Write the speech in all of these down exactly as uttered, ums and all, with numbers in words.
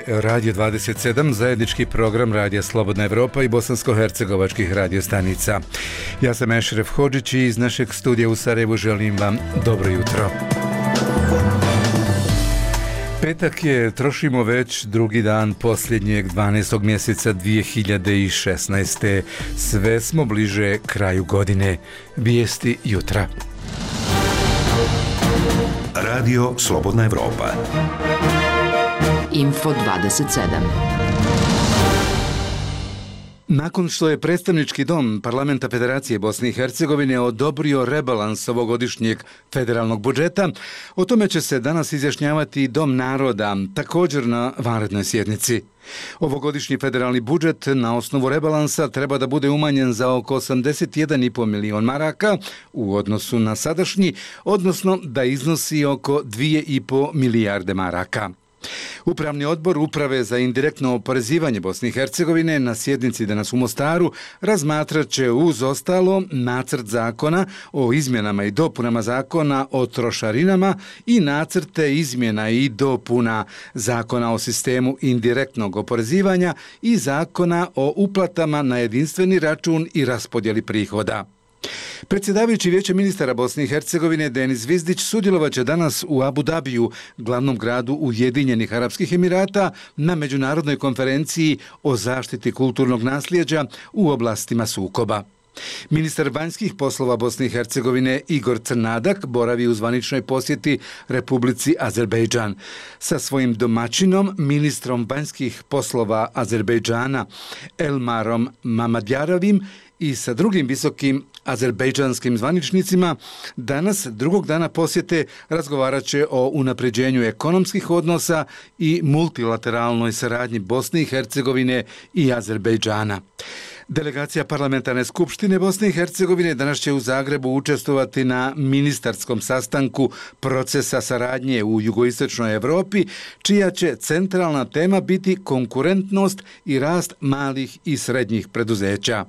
je Radio dvadeset sedam, zajednički program Radija Slobodna Evropa i bosansko-hercegovačkih radiostanica. Ja sam Ešref Hodžić i iz našeg studija u Sarajevu želim vam dobro jutro. Petak je, trošimo već drugi dan posljednjeg dvanaestog mjeseca dvije hiljade šesnaeste. Sve smo bliže kraju godine. Vijesti jutra. Radio Slobodna Evropa. Info dvadeset sedam. Nakon što je predstavnički dom Parlamenta Federacije Bosne i Hercegovine odobrio rebalans ovogodišnjeg federalnog budžeta, o tome će se danas izjašnjavati Dom naroda, također na vanrednoj sjednici. Ovogodišnji federalni budžet na osnovu rebalansa treba da bude umanjen za oko osamdeset jedan i po milion maraka u odnosu na sadašnji, odnosno da iznosi oko dvije i po milijarde maraka. Upravni odbor Uprave za indirektno oporezivanje Bosne i Hercegovine na sjednici danas u Mostaru razmatrat će uz ostalo nacrt zakona o izmjenama i dopunama zakona o trošarinama i nacrte izmjena i dopuna zakona o sistemu indirektnog oporezivanja i zakona o uplatama na jedinstveni račun i raspodjeli prihoda. Predsjedavajući Vijeće ministara Bosne i Hercegovine Denis Vizdić sudjelovat će danas u Abu Dabiju, glavnom gradu Ujedinjenih Arapskih Emirata, na međunarodnoj konferenciji o zaštiti kulturnog nasljeđa u oblastima sukoba. Ministar vanjskih poslova Bosne i Hercegovine Igor Crnadak boravi u zvaničnoj posjeti Republici Azerbejdžan. Sa svojim domaćinom, ministrom vanjskih poslova Azerbejdžana Elmarom Mamadjarovim i sa drugim visokim azerbejdžanskim zvaničnicima, danas drugog dana posjete razgovarat će o unapređenju ekonomskih odnosa i multilateralnoj saradnji Bosne i Hercegovine i Azerbejdžana. Delegacija Parlamentarne skupštine Bosne i Hercegovine danas će u Zagrebu učestvovati na ministarskom sastanku procesa saradnje u jugoistočnoj Evropi, čija će centralna tema biti konkurentnost i rast malih i srednjih preduzeća.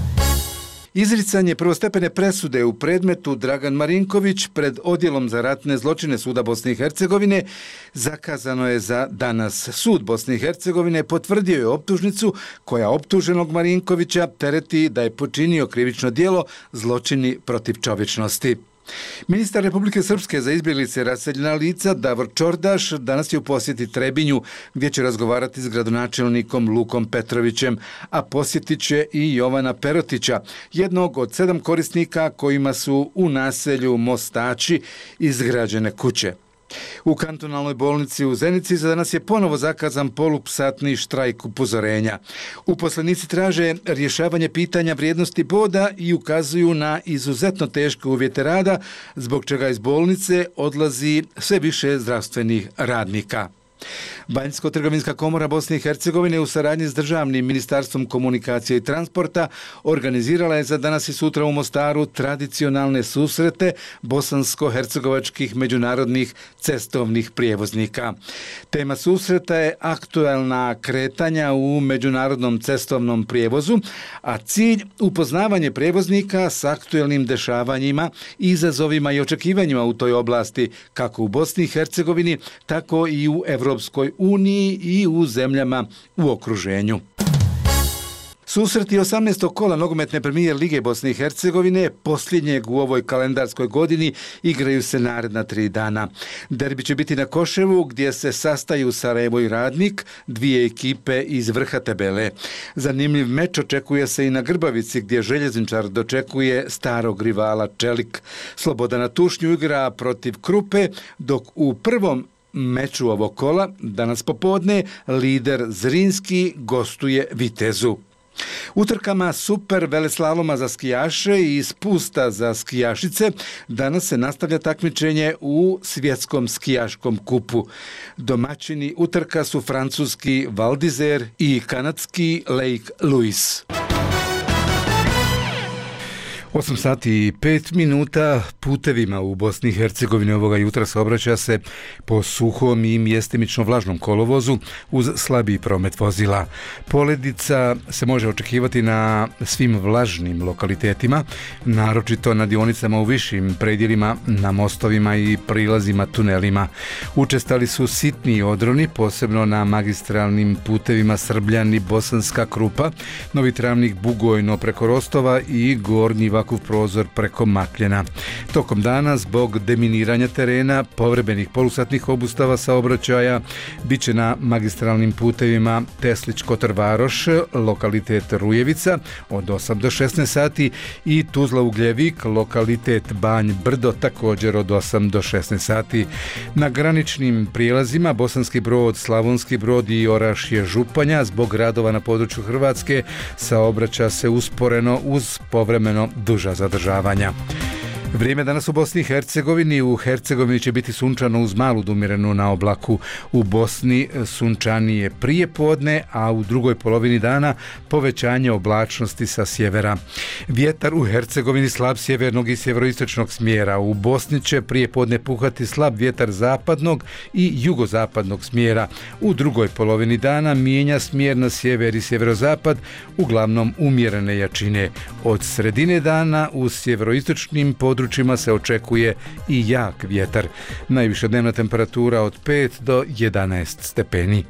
Izricanje prvostepene presude u predmetu Dragan Marinković pred Odjelom za ratne zločine Suda Bosne i Hercegovine zakazano je za danas. Sud Bosne i Hercegovine potvrdio je optužnicu koja optuženog Marinkovića tereti da je počinio krivično djelo zločini protiv čovječnosti. Ministar Republike Srpske za izbjeglice i raseljena lica Davor Čordaš danas je u posjeti Trebinju, gdje će razgovarati s gradonačelnikom Lukom Petrovićem, a posjetit će i Jovana Perotića, jednog od sedam korisnika kojima su u naselju Mostači izgrađene kuće. U kantonalnoj bolnici u Zenici za danas je ponovo zakazan polupsatni štrajk upozorenja. Uposlenici traže rješavanje pitanja vrijednosti boda i ukazuju na izuzetno teške uvjete rada, zbog čega iz bolnice odlazi sve više zdravstvenih radnika. Banjsko-trgovinska komora Bosne i Hercegovine u saradnji s Državnim ministarstvom komunikacije i transporta organizirala je za danas i sutra u Mostaru tradicionalne susrete bosansko-hercegovačkih međunarodnih cestovnih prijevoznika. Tema susreta je aktualna kretanja u međunarodnom cestovnom prijevozu, a cilj upoznavanje prijevoznika s aktualnim dešavanjima, izazovima i očekivanjima u toj oblasti, kako u Bosni i Hercegovini, tako i u Evropskoj uniji i u zemljama u okruženju. Susreti osamnaestog kola nogometne premijer Lige Bosne i Hercegovine, posljednjeg u ovoj kalendarskoj godini, igraju se naredna tri dana. Derbi će biti na Koševu, gdje se sastaju Sarajevo i Radnik, dvije ekipe iz vrha tabele. Zanimljiv meč očekuje se i na Grbavici, gdje Željezničar dočekuje starog rivala Čelik. Sloboda na Tušnju igra protiv Krupe, dok u prvom meču ovog kola, danas popodne, lider Zrinski gostuje Vitezu. Utrkama super veleslaloma za skijaše i spusta za skijašice danas se nastavlja takmičenje u svjetskom skijaškom kupu. Domaćini utrka su francuski Val d'Isère i kanadski Lake Louise. osam sati i pet minuta. Putevima u Bosni i Hercegovini ovoga jutra saobraća se po suhom i mjestimično vlažnom kolovozu uz slabiji promet vozila. Poledica se može očekivati na svim vlažnim lokalitetima, naročito na dionicama u višim predjelima, na mostovima i prilazima tunelima. Učestali su sitni odroni, posebno na magistralnim putevima Srbljani, Bosanska Krupa, Novi Travnik, Bugojno preko Rostova i Gornji Vakuf Prozor preko Makljena. Tokom dana, zbog deminiranja terena, povremenih polusatnih obustava saobraćaja, bit će na magistralnim putevima Teslić-Kotor Varoš, lokalitet Rujevica od osam do šesnaest sati i Tuzla-Ugljevik, lokalitet Banj Brdo, također od osam do šesnaest sati. Na graničnim prijelazima Bosanski Brod, Slavonski Brod i Orašje Županja, zbog radova na području Hrvatske, saobraća se usporeno uz povremeno duža zadržavanja. Vrijeme danas u Bosni i Hercegovini. U Hercegovini će biti sunčano uz malu dumirenu na oblaku. U Bosni sunčanije prije podne, a u drugoj polovini dana povećanje oblačnosti sa sjevera. Vjetar u Hercegovini slab sjevernog i sjeveroistočnog smjera. U Bosni će prije podne puhati slab vjetar zapadnog i jugozapadnog smjera. U drugoj polovini dana mijenja smjer na sjever i sjeverozapad, uglavnom umjerene jačine. Od sredine dana u sjeveroistočnim područjima se očekuje i jak vjetar. Najviša dnevna temperatura od pet do jedanaest stepeni.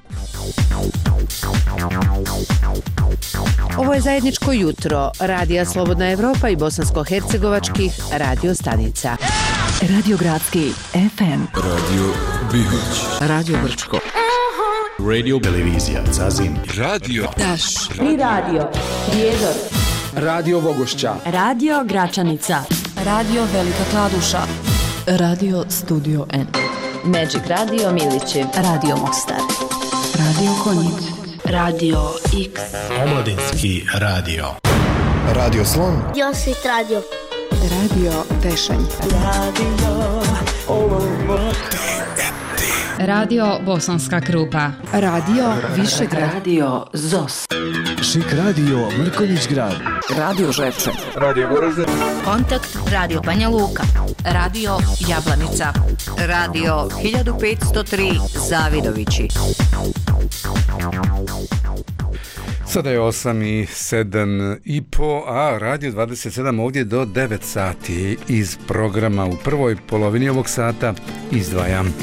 Ovo je zajedničko jutro Radija Slobodna Evropa i bosansko-hercegovačkih radio stanica. Radio Gradski F M, Radio Bihoć, Radio Brčko, Radio Televizija Zazin, Radio Taš, Tri radio, Prijedor, Radio Vogošća, Radio Gračanica, Radio Velika Kladuša, Radio Studio N, Magic Radio Milići, Radio Mostar, Radio Konjic, Radio X, Omladinski radio, Radio Slon, Josit Radio, Radio Tešanj, Radio Olovo, Radio Bosanska Krupa, Radio Višegrad, Radio Zos, Šik Radio Mrkonjić Grad, Radio Žepče, Radio Goražde, Kontakt Radio Banja Luka, Radio Jablanica, Radio hiljadu petsto tri Zavidovići. Sada je osam i sedam i po, a Radio dvadeset sedam ovdje do devet sati. Iz programa u prvoj polovini ovog sata izdvajam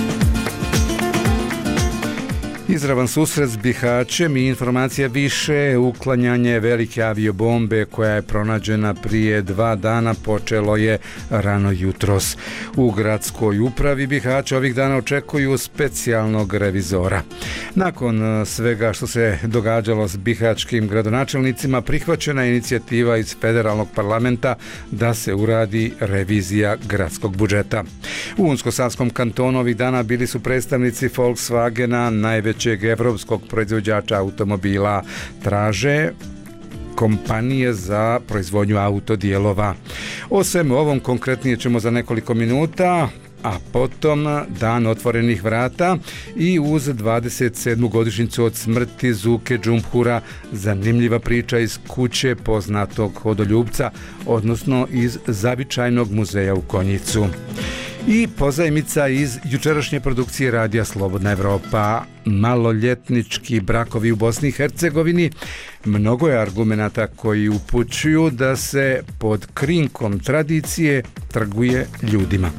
izravan susret s Bihaćem i informacija više. Uklanjanje velike aviobombe koja je pronađena prije dva dana počelo je rano jutros. U gradskoj upravi Bihaća ovih dana očekuju specijalnog revizora. Nakon svega što se događalo s bihaćkim gradonačelnicima, prihvaćena je inicijativa iz federalnog parlamenta da se uradi revizija gradskog budžeta. U Unsko-Sanskom kantonu ovih dana bili su predstavnici Volkswagena, najvećeg evropskog proizvođača automobila. Traže kompanije za proizvodnju autodijelova. O svemu ovom konkretnije ćemo za nekoliko minuta, a potom dan otvorenih vrata i uz dvadeset sedmu godišnjicu od smrti Zuke Džumhura zanimljiva priča iz kuće poznatog hodoljubca, odnosno iz Zavičajnog muzeja u Konjicu. I pozajmica iz jučerašnje produkcije Radija Slobodna Evropa. Maloljetnički brakovi u Bosni i Hercegovini. Mnogo je argumenata koji upućuju da se pod krinkom tradicije trguje ljudima.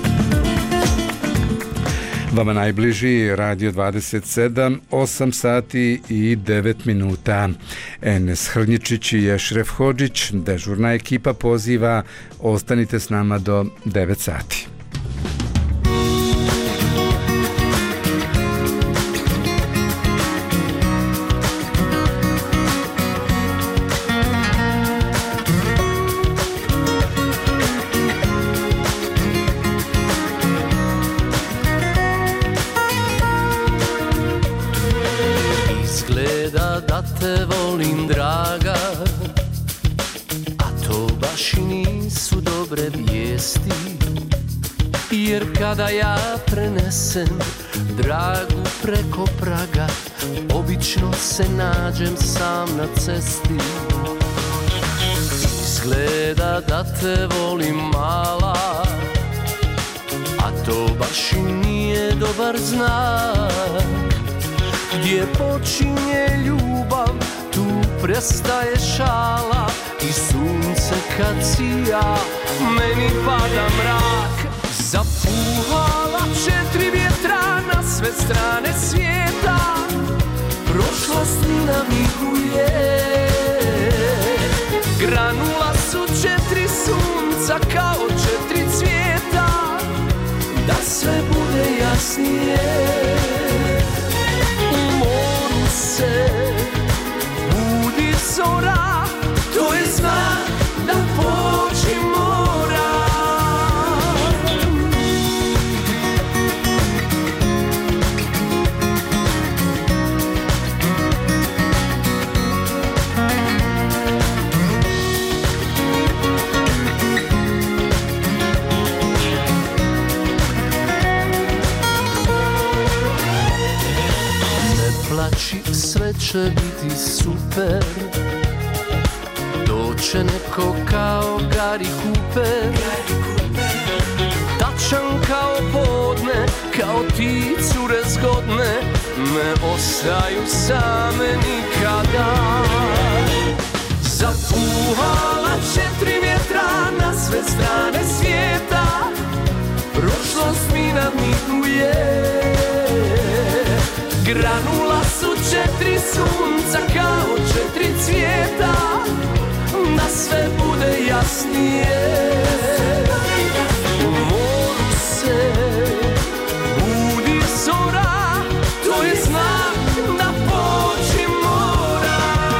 Vama najbliži Radio dvadeset sedam, osam sati i devet minuta. Enes Hrnjičić i Ešref Hodžić, dežurna ekipa poziva, ostanite s nama do devet sati. Da te volim, draga, a to baš i nisu dobre vijesti. Jer kada ja prenesem dragu preko praga, obično se nađem sam na cesti. Izgleda da te volim mala, a to baš i nije dobar znak. Gdje počinje ljubav, tu prestaje šala i sunce kad sija, meni pada mrak. Zapuhala četiri vjetra na sve strane svijeta, prošlost mi namiguje. Granula su četiri sunca kao četiri cvijeta, da sve bude jasnije. U moru se budi zora, to je znak da pođi mora. Plači, sve će biti super, doće neko kao Gary Cooper, tačan kao podne, kao ti cure zgodne, ne ostaju same nikada. Zapuhala četiri vjetra na sve strane svijeta, prošlost mi namiguje. Granula su četiri sunca kao četiri cvijeta, da sve bude jasnije. U moru se budi zora, to je znak da pođi mora.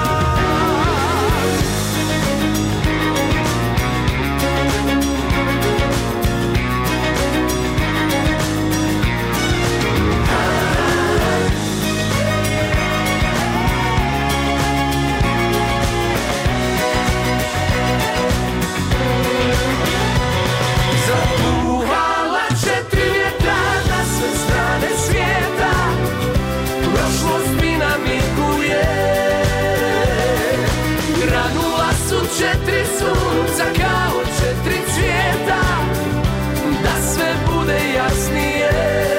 Četiri sunca kao četiri cvijeta, da sve bude jasnije.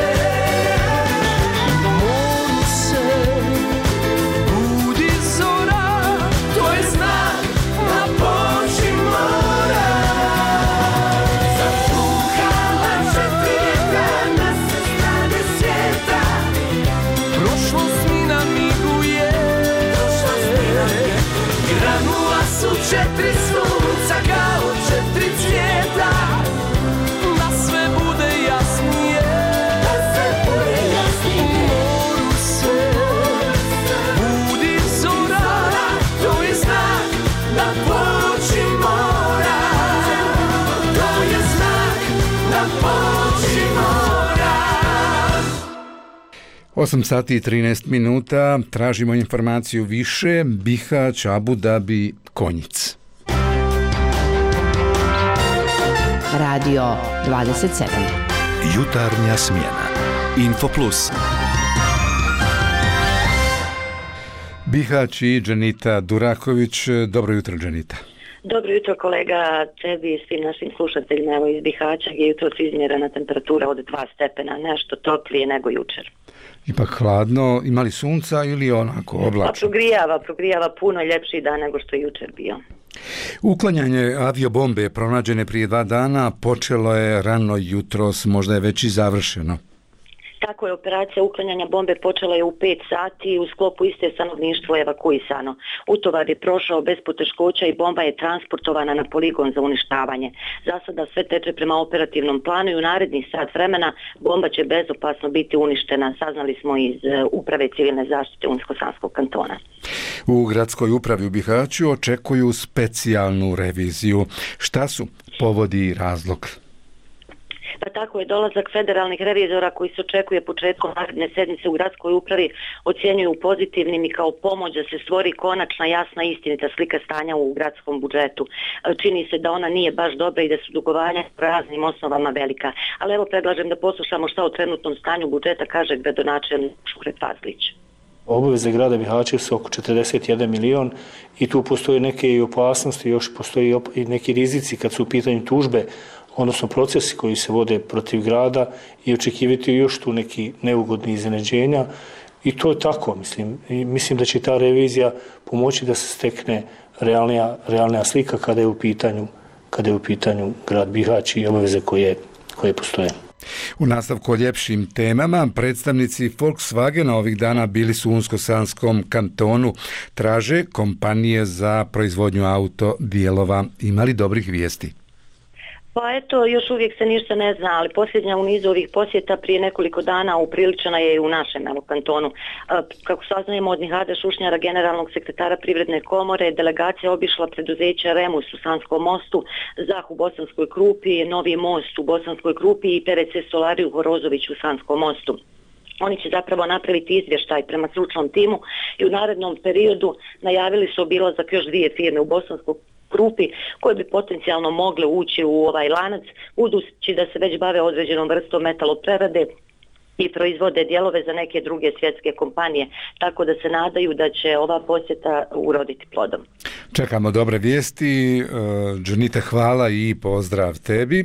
U moru se budi zora, to je znak da pođi mora. Zapuhala četiri vjetra na sve strane svijeta, prošlost mi namiguje. Granula su četiri sunca kao četiri cvijeta, da sve bude jasnije. Da sve bude jasnije. U moru se budi zora, to je znak da pođi mora. To je znak da pođi mora. osam sati i trinaest minuta, tražimo informaciju više, Bihać, Abu Dhabi, Konjic. Radio dvadeset sedam. Jutarnja smjena. Info Plus. Bihać i Dženita Duraković. Dobro jutro, Dženita. Dobro jutro kolega, tebi i svim našim slušateljima. Evo iz Bihaća je jutro izmjerena temperatura od dva stepena, nešto toplije nego jučer. Ipak hladno, imali sunca ili onako oblačno? Pa progrijava, progrijava puno ljepši dan nego što je jučer bio. Uklanjanje aviobombe pronađene prije dva dana počelo je rano jutros, možda je već i završeno. Tako je, operacija uklanjanja bombe počela je u pet sati i u sklopu iste stanovništvo evakuisano. Utovar je prošao bez poteškoća i bomba je transportovana na poligon za uništavanje. Za sada sve teče prema operativnom planu i u narednih sat vremena bomba će bezopasno biti uništena, saznali smo iz Uprave civilne zaštite Unsko-Sanskog kantona. U gradskoj upravi u Bihaću očekuju specijalnu reviziju. Šta su povodi i razlog? Pa tako je, dolazak federalnih revizora koji se očekuje početkom naredne sedmice u gradskoj upravi ocjenjuju pozitivnim i kao pomoć da se stvori konačna, jasna, istinita slika stanja u gradskom budžetu. Čini se da ona nije baš dobra i da su dugovanja po raznim osnovama velika. Ali evo predlažem da poslušamo šta o trenutnom stanju budžeta kaže gradonačelnik Šukret Fazlić. Obaveze grada Bihaća su oko četrdeset jedan milion i tu postoje neke i opasnosti, još postoji i neki rizici kad su u pitanju tužbe, odnosno procesi koji se vode protiv grada i očekivati još tu neki neugodni iznenađenja. I to je tako, mislim. I mislim da će ta revizija pomoći da se stekne realnija, realnija slika kada je u pitanju, kada je u pitanju grad Bihać i obaveze koje, koje postoje. U nastavku o ljepšim temama, predstavnici Volkswagena ovih dana bili su u Unsko-Sanskom kantonu, traže kompanije za proizvodnju auto dijelova. Imali dobrih vijesti? Pa eto, još uvijek se ništa ne zna, ali posljednja u nizu ovih posjeta prije nekoliko dana upriličena je i u našem evo, kantonu. Kako saznajemo od Nihada Šušnjara, generalnog sekretara Privredne komore, delegacija obišla preduzeća Remus u Sanskom mostu, Zah u Bosanskoj Krupi, Novi most u Bosanskoj Krupi i P V C Solariju Horozović u Sanskom mostu. Oni će zapravo napraviti izvještaj prema stručnom timu i u narednom periodu najavili su obilazak još dvije firme u Bosanskoj Krupi koje bi potencijalno mogle ući u ovaj lanac, budući da se već bave određenom vrstom metaloprerade i proizvode dijelove za neke druge svjetske kompanije, tako da se nadaju da će ova posjeta uroditi plodom. Čekamo dobre vijesti. Džanita, hvala i pozdrav tebi.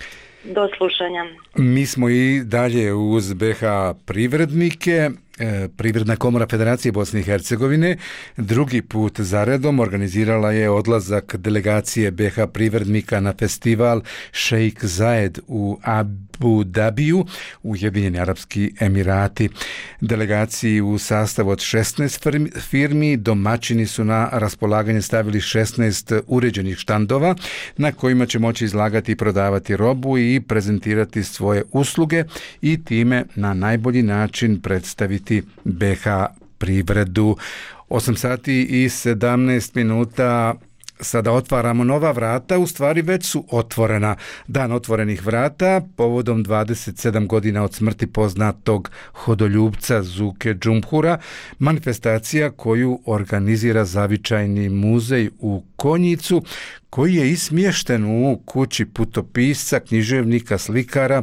Do slušanja. Mi smo i dalje uz B H privrednike. Privredna komora Federacije Bosne i Hercegovine drugi put zaredom organizirala je odlazak delegacije B H privrednika na festival Šejk Zajed u Abu Dabiju, Ujedinjeni Arapski Emirati. Delegaciji u sastavu od šesnaest firmi domaćini su na raspolaganje stavili šesnaest uređenih štandova na kojima će moći izlagati i prodavati robu i prezentirati svoje usluge i time na najbolji način predstaviti B H privredu. osam sati i sedamnaest minuta. Sada otvaramo nova vrata, u stvari već su otvorena. Dan otvorenih vrata povodom dvadeset sedam godina od smrti poznatog hodoljubca Zuke Džumhura, manifestacija koju organizira Zavičajni muzej u Konjicu, koji je i smješten u kući putopisca, književnika, slikara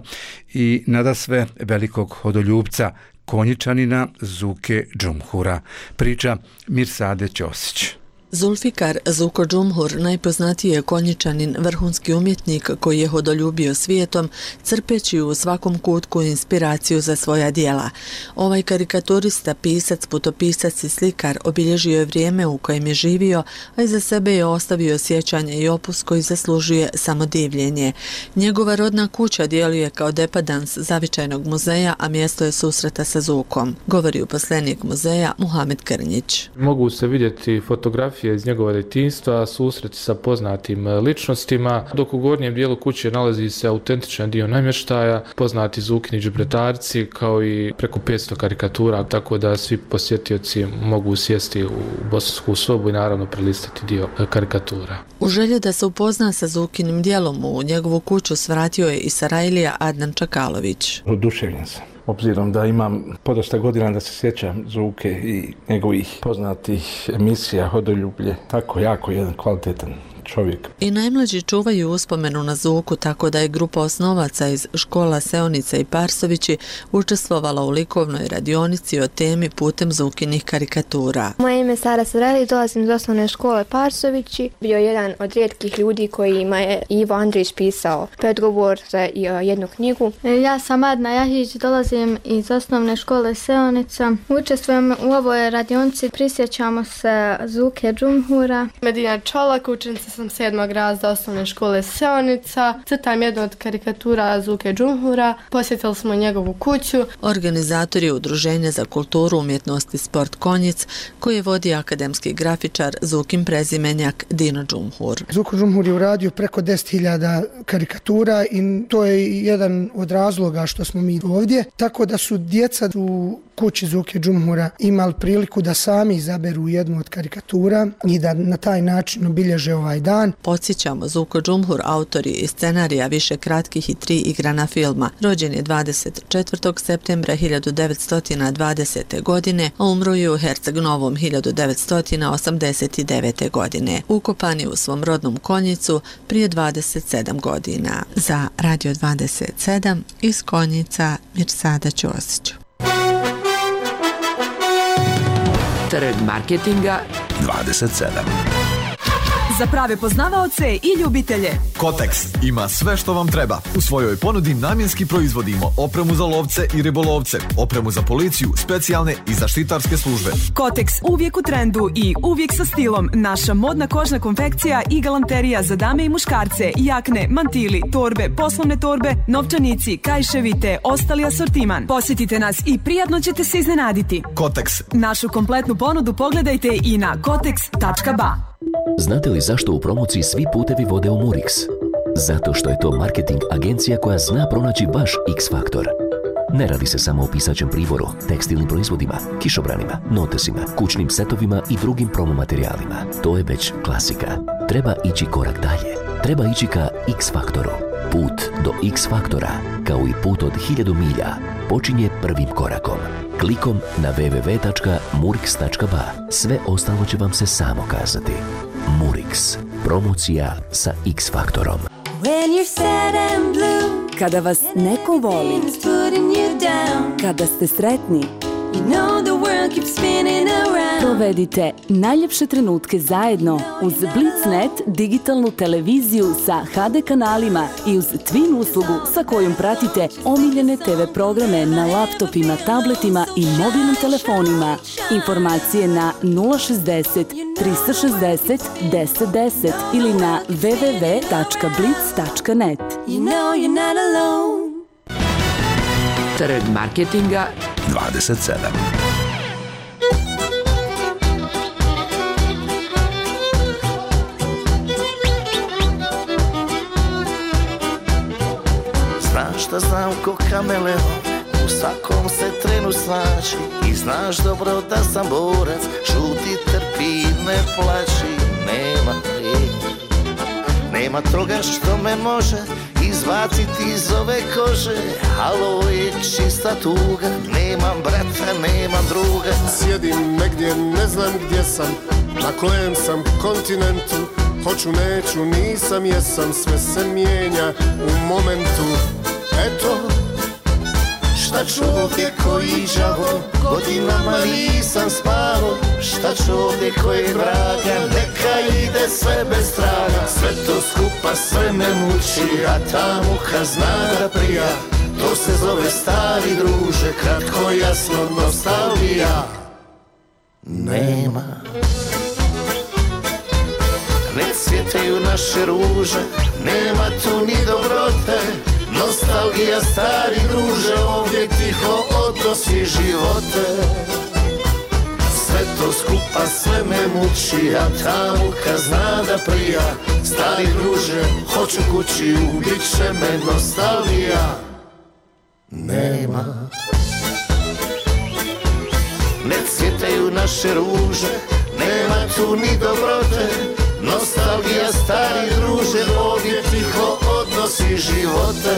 i nadasve velikog hodoljubca, Konjičanina Zuke Džumhura. Priča Mirsade Ćosić. Zulfikar Zuko Džumhur, najpoznatiji je Konjičanin, vrhunski umjetnik koji je hodoljubio svijetom, crpeći u svakom kutku inspiraciju za svoja dijela. Ovaj karikaturista, pisac, putopisac i slikar obilježio je vrijeme u kojem je živio, a iza sebe je ostavio sjećanje i opus koji zaslužuje samo divljenje. Njegova rodna kuća djeluje kao depadans Zavičajnog muzeja, a mjesto je susreta sa Zukom. Govori uposlenik muzeja Muhamed Krnjić. Mogu se vidjeti fotografije iz njegova djetinjstva, susreti sa poznatim ličnostima, dok u gornjem dijelu kuće nalazi se autentičan dio namještaja, poznati Zukini džubretarci, kao i preko petsto karikatura, tako da svi posjetioci mogu sjesti u bosansku sobu i naravno prelistati dio karikatura. U želji da se upozna sa Zukinim dijelom u njegovu kuću svratio je i Sarajlija Adnan Čakalović. Oduševljen sam. Obzirom da imam podosta godina da se sjećam Zuke i njegovih poznatih emisija Hodoljublje, tako jako jedan kvalitetan čovjek. I najmlađi čuvaju uspomenu na Zuku, tako da je grupa osnovaca iz škola Seonica i Parsovići učestvovala u likovnoj radionici o temi putem Zukinih karikatura. Moje ime je Sara Sarajli, dolazim iz osnovne škole Parsovići. Bio jedan od rijetkih ljudi kojima je Ivo Andrić pisao predgovor za jednu knjigu. Ja sam Adna Jahić, dolazim iz osnovne škole Seonica. Učestvujem u ovoj radionici, prisjećamo se Zuke Džumhura. Medina Čolak, učenica sam sedmog razreda osnovne škole Seonica. Crtam jednu od karikatura Zuke Džumhura. Posjetili smo njegovu kuću. Organizator je Udruženja za kulturu, umjetnost i sport Konjic, koji vodi akademski grafičar Zukin prezimenjak Dino Džumhur. Zuko Džumhur je uradio preko deset hiljada karikatura i to je jedan od razloga što smo mi ovdje. Tako da su djeca u kući Zuke Džumhura imali priliku da sami izaberu jednu od karikatura i da na taj način obilježe ovaj dan. Podsjećamo, Zuko Džumhur, autor je i scenarija više kratkih i tri igrana filma. Rođen je dvadeset četvrtog septembra hiljadu devetsto dvadesete. godine, a umro je u Herceg Novom hiljadu devetsto osamdeset devete. godine. Ukopan je u svom rodnom Konjicu prije dvadeset sedam godina. Za Radio dvadeset sedam iz Konjica Mirsada Ćosić. Trg marketinga dvadeset sedam. Za prave poznavaoce i ljubitelje. Kotex ima sve što vam treba. U svojoj ponudi namjenski proizvodimo opremu za lovce i ribolovce, opremu za policiju, specijalne i zaštitarske službe. Kotex uvijek u trendu i uvijek sa stilom. Naša modna kožna konfekcija i galanterija za dame i muškarce, jakne, mantili, torbe, poslovne torbe, novčanici, kajševi te ostali asortiman. Posjetite nas i prijatno ćete se iznenaditi. Kotex. Našu kompletnu ponudu pogledajte i na kotex tačka ba. Znate li zašto u promociji svi putevi vode u Murix? Zato što je to marketing agencija koja zna pronaći baš X-faktor. Ne radi se samo o pisaćem priboru, tekstilnim proizvodima, kišobranima, notesima, kućnim setovima i drugim promo materijalima. To je već klasika. Treba ići korak dalje. Treba ići ka X-faktoru. Put do X-faktora, kao i put od hiljadu milja, počinje prvim korakom. Klikom na w w w tačka murix tačka ba. Sve ostalo će vam se samo kazati. Murix. Promocija sa X-faktorom. Kada vas neko voli, kada ste sretni, provedite najljepše trenutke zajedno uz Blitznet digitalnu televiziju sa ha de kanalima i uz Twin uslugu sa kojom pratite omiljene te ve programe na laptopima, tabletima i mobilnim telefonima. Informacije na nula šezdeset trista šezdeset deset deset ili na w w w tačka blitz tačka net. Trg marketinga dvadeset sedam. Znaš da znam ko kameleon, u svakom se trenu snaći. I znaš dobro da sam borac, šuti, trpi, ne plaći. Nema, nema toga što me može izbaciti iz ove kože. Halo je čista tuga, nemam brata, nemam druga. Sjedim negdje, ne znam gdje sam, na kojem sam kontinentu. Hoću, neću, nisam, jesam, sve se mijenja u momentu. Eto, šta čovjek koji đavo, godinama nisam spavo. Šta čovjek koji vraga, neka ide sve bez traga. Sve to skupa, sve me muči, a ta muha zna da prija. To se zove stari druže, kratko jasno nostalgija. Nema, ne cvjetaju naše ruže, nema tu ni dobrote. Nostalgija stari druže, ovdje tiho odnosi živote. Sve to skupa, sve me muči, a ta muka zna da prija. Stari druže, hoću kući, ubit će me nostalgija. Nema, ne cvjetaju naše ruže, nema tu ni dobrote. Nostalgija stari druže, ovdje tiho odnosi živote.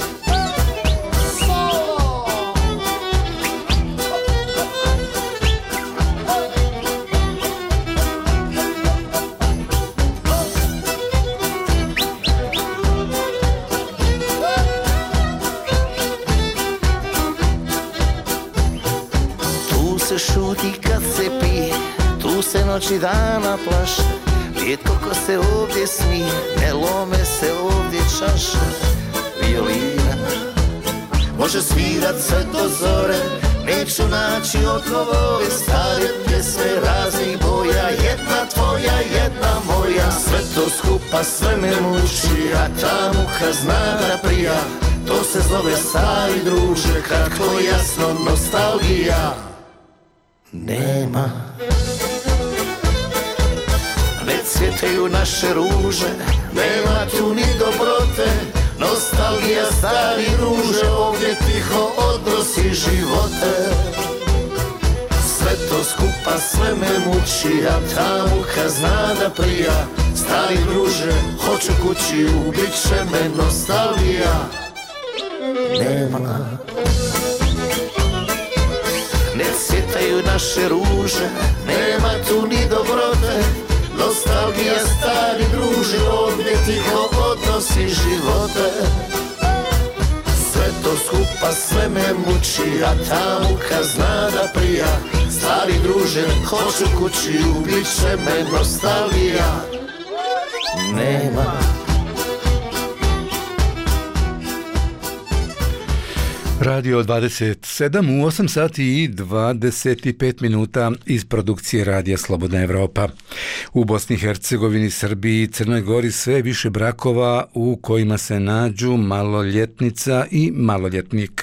Tu se šuti kad se pije, tu se noći dana plaše. Rijetko ko se ovdje smije, ne lome se ovdje čaše. Violina može svirat sve do zore, neću naći odgovore. Stare pjesme raznih boja, jedna tvoja, jedna moja. Sve to skupa, sve me muči, a ta muka zna da prija. To se zove stari druže, kratko jasno nostalgija. Nema, ne cvjetaju naše ruže, nema tu ni dobrote. Nostalgija stari druže, ovdje tiho odnosi živote. Sve to skupa, sve me muči, a ta muha zna da prija. Stari druže, hoću kući, ubit će me nostalgija. Nema, ne cvjetaju naše ruže, nema tu ni dobrote. Nostalgija stari druže, ovdje tiho odnosi živote. Sve to skupa, sve me muči, a ta muka zna da prija. Stari druže, hoću kući, ubit će me nostalgija. Nema. Radio dvadeset sedam u osam sati i dvadeset pet minuta iz produkcije Radija Slobodna Evropa. U Bosni i Hercegovini, Srbiji i Crnoj Gori sve više brakova u kojima se nađu maloljetnica i maloljetnik.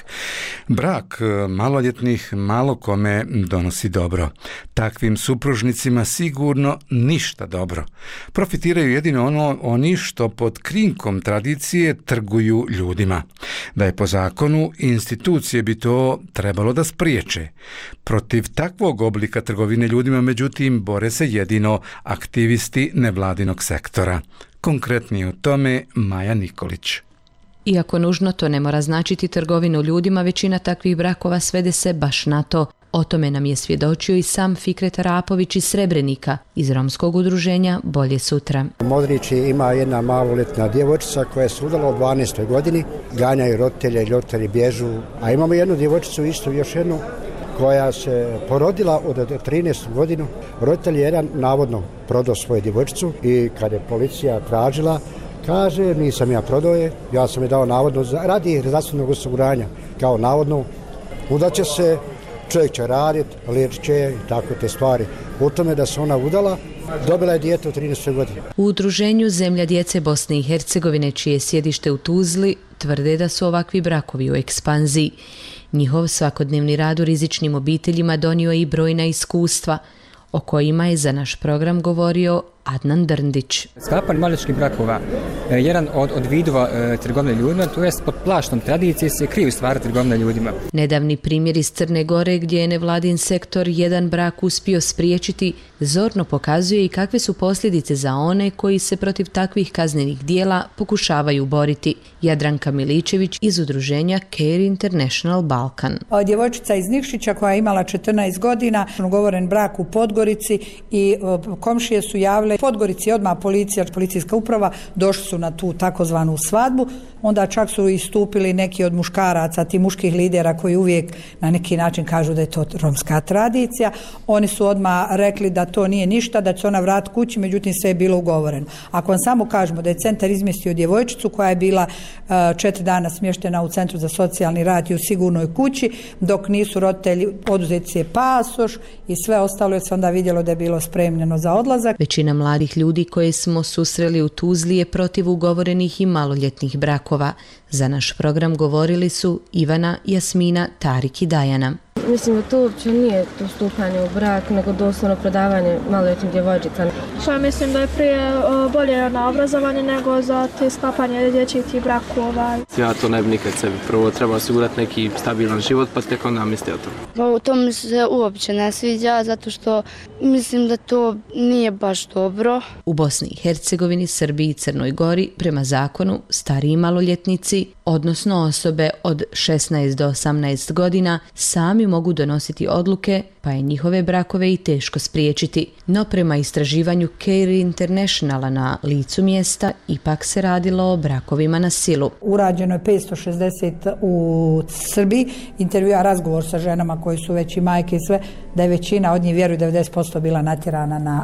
Brak maloljetnih malo kome donosi dobro. Takvim supružnicima sigurno ništa dobro. Profitiraju jedino ono oni što pod krinkom tradicije trguju ljudima. Da je po zakonu institucije bi to trebalo da spriječe. Protiv takvog oblika trgovine ljudima, međutim, bore se jedino aktivisti nevladinog sektora. Konkretnije o tome Maja Nikolić. Iako nužno to ne mora značiti trgovinu ljudima, većina takvih brakova svede se baš na to. O tome nam je svjedočio i sam Fikret Arapović iz Srebrenika, iz romskog udruženja Bolje sutra. U Modrići ima jedna maloljetna djevojčica koja se udala u dvanaestoj godini, ganjaju roditelje i roditelji bježu, a imamo jednu djevojčicu isto, još jednu, koja se porodila od trinaestu godinu. Roditelj je jedan navodno prodao svoju djevojčicu i kad je policija tražila, kaže, nisam ja prodao je, ja sam je dao navodno radi zdravstvenog osiguranja, kao navodno, udaće se, čovjek će raditi, liječit će i tako te stvari. U tome da se ona udala, dobila je dijete u trinaestoj godini. U udruženju Zemlja djece Bosne i Hercegovine, čije je sjedište u Tuzli, tvrde da su ovakvi brakovi u ekspanziji. Njihov svakodnevni rad u rizičnim obiteljima donio je i brojna iskustva, o kojima je za naš program govorio Adnan Drndić. Sklapanje maloljetničkih brakova je jedan od, od vidova e, trgovine ljudima, to jest pod plaštom tradicije se kriju stvari trgovine ljudima. Nedavni primjer iz Crne Gore, gdje je nevladin sektor jedan brak uspio spriječiti, zorno pokazuje i kakve su posljedice za one koji se protiv takvih kaznenih dijela pokušavaju boriti. Jadranka Miličević iz udruženja Care International Balkan. Djevojčica iz Nikšića koja je imala četrnaest godina, ugovoren brak u Podgorici i komšije su javile Podgorici odmah policija, policijska uprava, došli su na tu takozvanu svadbu, onda čak su istupili neki od muškaraca, ti muških lidera koji uvijek na neki način kažu da je to romska tradicija. Oni su odmah rekli da to nije ništa, da će ona vratiti kući, međutim sve je bilo ugovoreno. Ako vam samo kažemo da je centar izmjestio djevojčicu koja je bila uh, četiri dana smještena u Centru za socijalni rad i u sigurnoj kući, dok nisu roditelji oduzeti je pasoš i sve ostalo, je se onda vidjelo da je bilo spremljeno za odlazak. Većina mladih ljudi koje smo susreli u Tuzli je protiv ugovorenih i maloljetnih brakova. Za naš program govorili su Ivana, Jasmina, Tarik i Dajana. Mislim da to uopće nije to stupanje u brak, nego doslovno prodavanje maloljetnih djevojčica. Što mislim da je prije o, bolje na obrazovanje nego za te sklapanje dječjih tih brakova. Ja to ne bi nikad sebi. Prvo treba osigurati neki stabilan život, pa tek onda misli o tom. Pa to mi se uopće ne sviđa, zato što mislim da to nije baš dobro. U Bosni i Hercegovini, Srbiji i Crnoj Gori, prema zakonu, stariji maloljetnici, odnosno osobe od šesnaest do osamnaest godina, sami mogu donositi odluke, pa je njihove brakove i teško spriječiti. No prema istraživanju Care Internationala na licu mjesta, ipak se radilo o brakovima na silu. Urađeno je petsto šezdeset u Srbiji, intervjua, razgovor sa ženama koji su već i majke i sve, da je većina od njih, vjeruju, devedeset posto bila natjerana na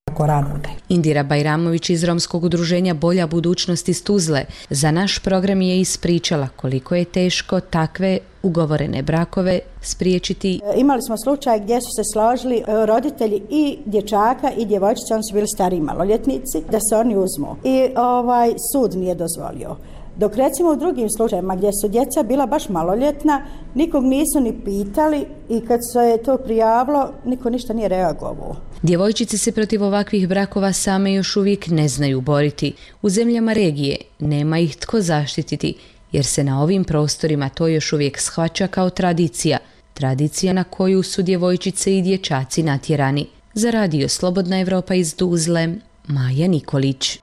Indira Bajramović iz romskog udruženja Bolja budućnost iz Tuzle za naš program je ispričala koliko je teško takve ugovorene brakove spriječiti. Imali smo slučaj gdje su se složili roditelji i dječaka i djevojčice, oni su bili stariji maloljetnici, da se oni uzmu. I ovaj sud nije dozvolio. Dok recimo u drugim slučajima gdje su djeca bila baš maloljetna, nikog nisu ni pitali i kad se je to prijavilo, niko ništa nije reagovao. Djevojčice se protiv ovakvih brakova same još uvijek ne znaju boriti. U zemljama regije nema ih tko zaštititi, jer se na ovim prostorima to još uvijek shvaća kao tradicija. Tradicija na koju su djevojčice i dječaci natjerani. Za Radio Slobodna Evropa iz Tuzle, Maja Nikolić.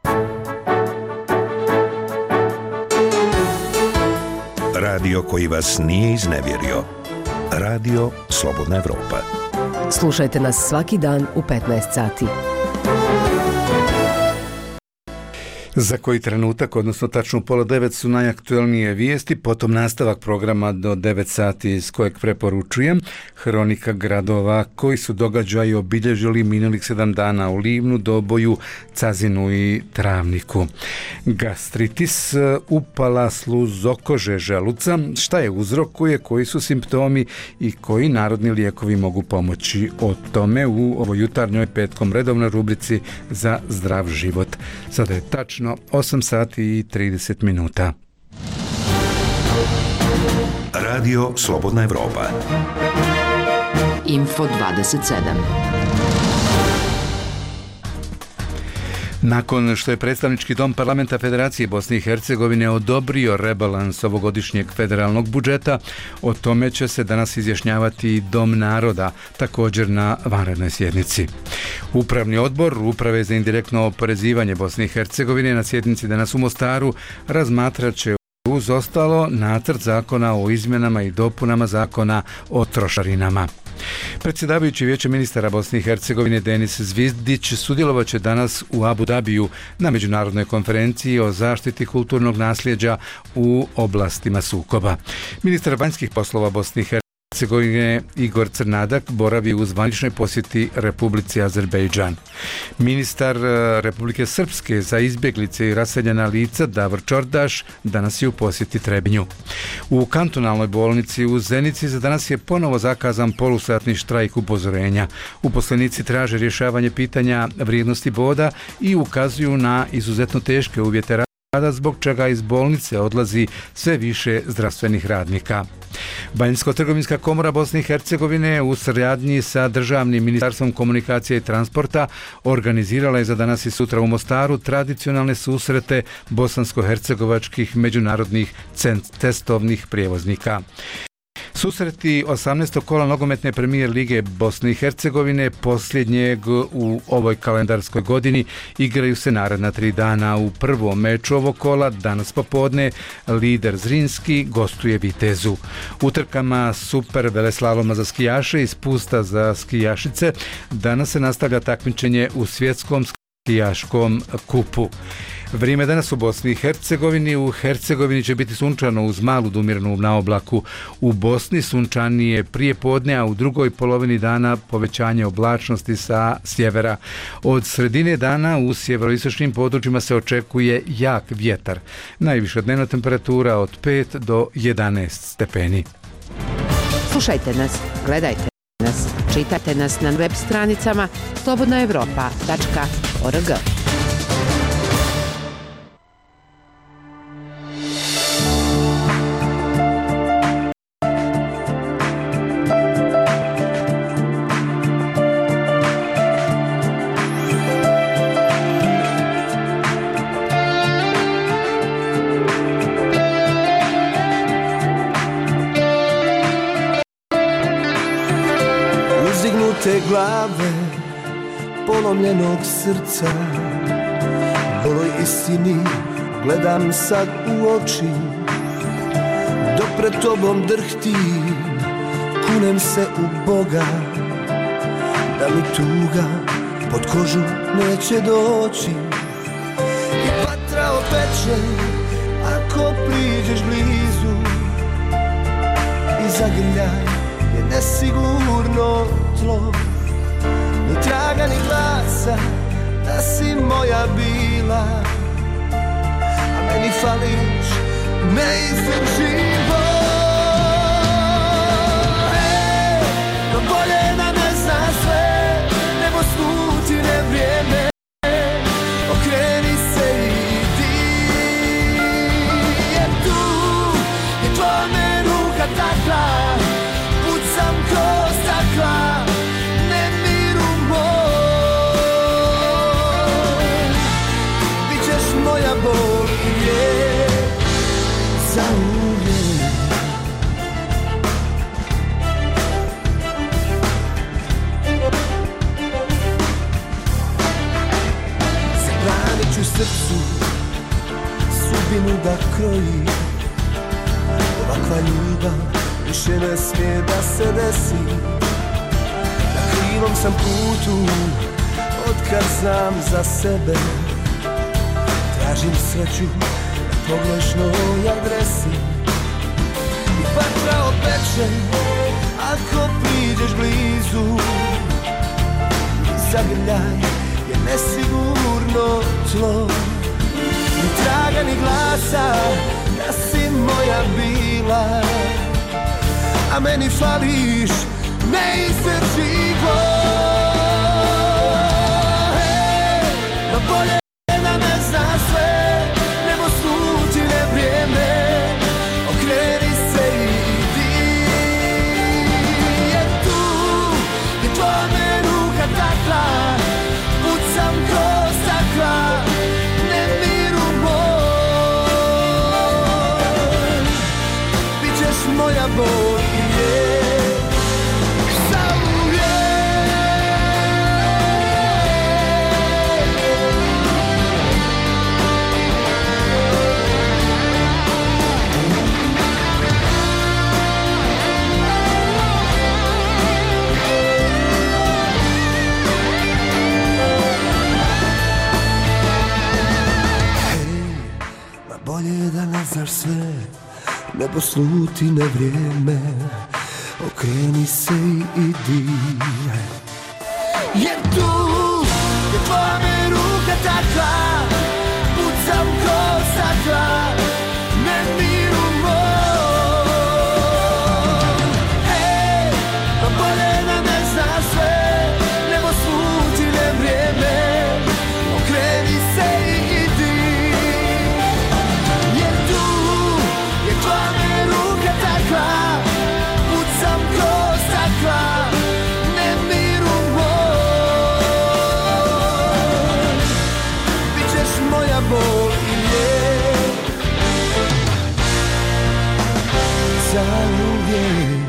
Radio koji vas nije iznevjerio. Radio Slobodna Evropa. Slušajte nas svaki dan u petnaest sati. Za koji trenutak, odnosno tačno u pola devet su najaktuelnije vijesti, potom nastavak programa do devet sati iz kojeg preporučujem, hronika gradova koji su događaji obilježili minulih sedam dana u Livnu, Doboju, Cazinu i Travniku. Gastritis, upala sluzokože želuca, šta je uzrokuje, koji su simptomi i koji narodni lijekovi mogu pomoći. O tome u ovoj jutarnjoj petkom redovnoj rubrici za zdrav život. Sada je tačno osam sati i trideset minuta. Radio Slobodna Evropa. Info dvadeset sedam. Nakon što je predstavnički dom Parlamenta Federacije Bosne i Hercegovine odobrio rebalans ovogodišnjeg federalnog budžeta, o tome će se danas izjašnjavati Dom naroda, također na vanrednoj sjednici. Upravni odbor Uprave za indirektno oporezivanje Bosne i Hercegovine na sjednici danas u Mostaru razmatrat će uz ostalo nacrt zakona o izmjenama i dopunama zakona o trošarinama. Predsjedavajući Vijeće ministara Bosne i Hercegovine Denis Zvizdić sudjelovat će danas u Abu Dabiju na međunarodnoj konferenciji o zaštiti kulturnog nasljeđa u oblastima sukoba. Ministar vanjskih poslova Bosne i Hercegovine Igor Crnadak boravi u zvaničnoj posjeti Republici Azerbejdžan. Ministar Republike Srpske za izbjeglice i raseljena lica Davor Čordaš danas je u posjeti Trebinju. U kantonalnoj bolnici u Zenici za danas je ponovo zakazan polusatni štrajk upozorenja. Uposlenici traže rješavanje pitanja vrijednosti boda i ukazuju na izuzetno teške uvjete rada, zbog čega iz bolnice odlazi sve više zdravstvenih radnika. Banjsko-trgovinska komora Bosne i Hercegovine u suradnji sa Državnim ministarstvom komunikacije i transporta organizirala je za danas i sutra u Mostaru tradicionalne susrete bosansko-hercegovačkih međunarodnih cestovnih prijevoznika. Susreti osamnaestog kola nogometne premijer lige Bosne i Hercegovine, posljednjeg u ovoj kalendarskoj godini, igraju se naredna tri dana. U prvom meču ovog kola, danas popodne, lider Zrinski gostuje Vitezu. Utrkama super veleslaloma za skijaše i spusta za skijašice danas se nastavlja takmičenje u svjetskom skijaškom kupu. Vrijeme danas u Bosni i Hercegovini. U Hercegovini će biti sunčano uz malu dumirnu na oblaku. U Bosni sunčanije prije podne, a u drugoj polovini dana povećanje oblačnosti sa sjevera. Od sredine dana u sjeveroistočnim područjima se očekuje jak vjetar. Najviša dnevna temperatura od pet do jedanaest stepeni. Slušajte nas, gledajte nas, čitajte nas na web stranicama slobodna evropa tačka org. Te glave, polomljenog srca, goloj istini gledam sad u oči, dok pred tobom drhtim, kunem se u Boga, da mi tuga pod kožu neće doći. I vatra opeče ako priđeš blizu, i zagrljaj je nesigurno tlo, ni traga ni glasa da si moja bila, a meni fališ, ne izem živo. Ej, no bolje da ne zna sve, nego slutine vrijeme, okreni se i ti, jer tu je tvoja me ruka takla, pucam ko stakla, nemiru moj, bit ćeš moja bol i grijeh za uvijek. Zabranit ću srcu sudbinu da kroji, ovakva ljubav više ne smije da se desi. Na krivom sam putu, otkad znam za sebe, tražim sreću na pogrešnoj adresi. I vatra opeče ako priđeš blizu, i zagrljaj je nesigurno tlo. Ni traga ni glasa da si moja bila, a meni fališ neizdrživo. Hey, no bolje da ne znaš sve, nego slutine vrijeme. Okreni se i idi, jer tu je tvoja me ruka takla, pucam ko stakla, nemiru moj. Bićeš moja bol i je. Znaš sve, nebo slutine vrijeme, okreni se i idi. Jer tu je tvoja me ruka takva, pucam ko stakla, nemiru moj. Hej, pa bolje da ne znaš sve, nebo slutine vrijeme, okreni se i idi. Pucam ko stakla, nemiru moj. Bićeš moja bol i lijek zauvijek.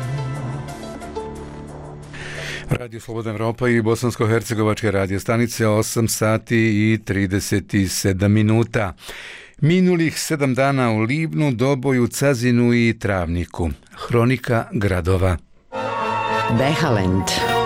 Radio Slobodna Evropa i bosansko-hercegovačke radio stanice, osam sati i trideset sedam minuta. Minulih sedam dana u Livnu, Doboju, Cazinu i Travniku. Hronika gradova. Behalend.